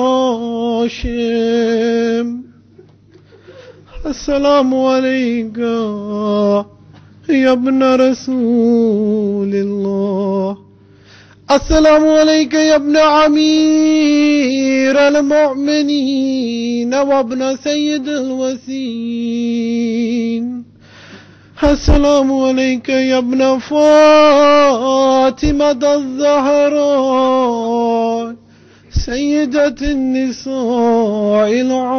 هاشم. السلام عليك يا ابن رسول الله. السلام عليك يا ابن أمير المؤمنين وابن سيد الوسيم. السلام عليك يا ابن فاطمة الزهراء سيدة النساء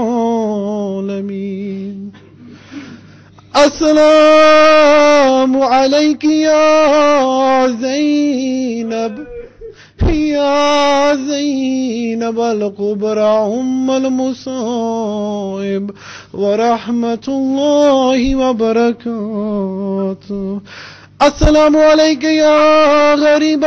العالمين. السلام عليك يا زينب، يا زينب الكبرى أم المصائب ورحمة الله وبركاته. السلام عليك يا غريب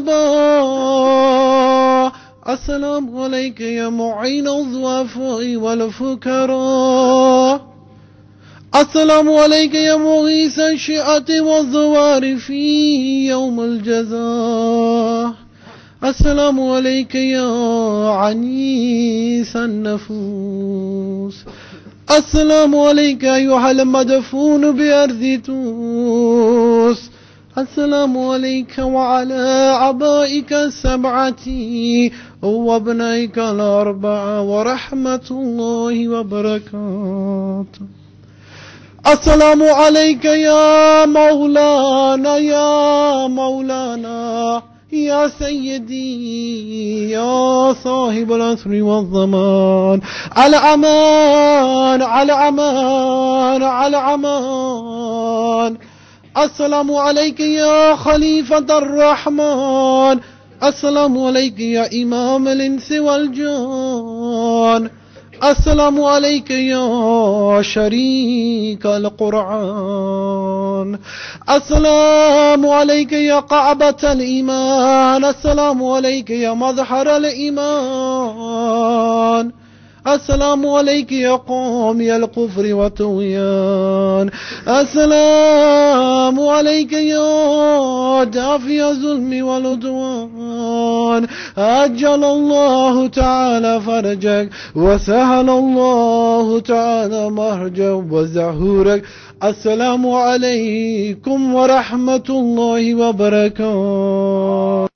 الغرباء. السلام عليك يا معين الضعفاء والفقراء. السلام عليك يا مغيث الشيعة والزوار في يوم الجزاء. السلام عليك يا عنيس النفوس. السلام عليك أيها المدفون بأرض توس. السلام عليك وعلى آبائك السبعة وابنائك الأربعة ورحمة الله وبركاته. السلام عليك يا مولانا، يا مولانا، يا سيدي، يا صاحب العصر والزمان. على أمان، على أمان، على أمان. السلام عليك يا خليفة الرحمن. السلام عليك يا إمام الإنس والجان. السلام عليك يا شريك القرآن. السلام عليك يا قعبة الإيمان. السلام عليك يا مظهر الإيمان. السلام عليك يا قومي الكفر والطغيان. السلام عليك يا دافع الظلم والعدوان. أجل الله تعالى فرجك وسهل الله تعالى مهرجك وزهورك. السلام عليكم ورحمة الله وبركاته.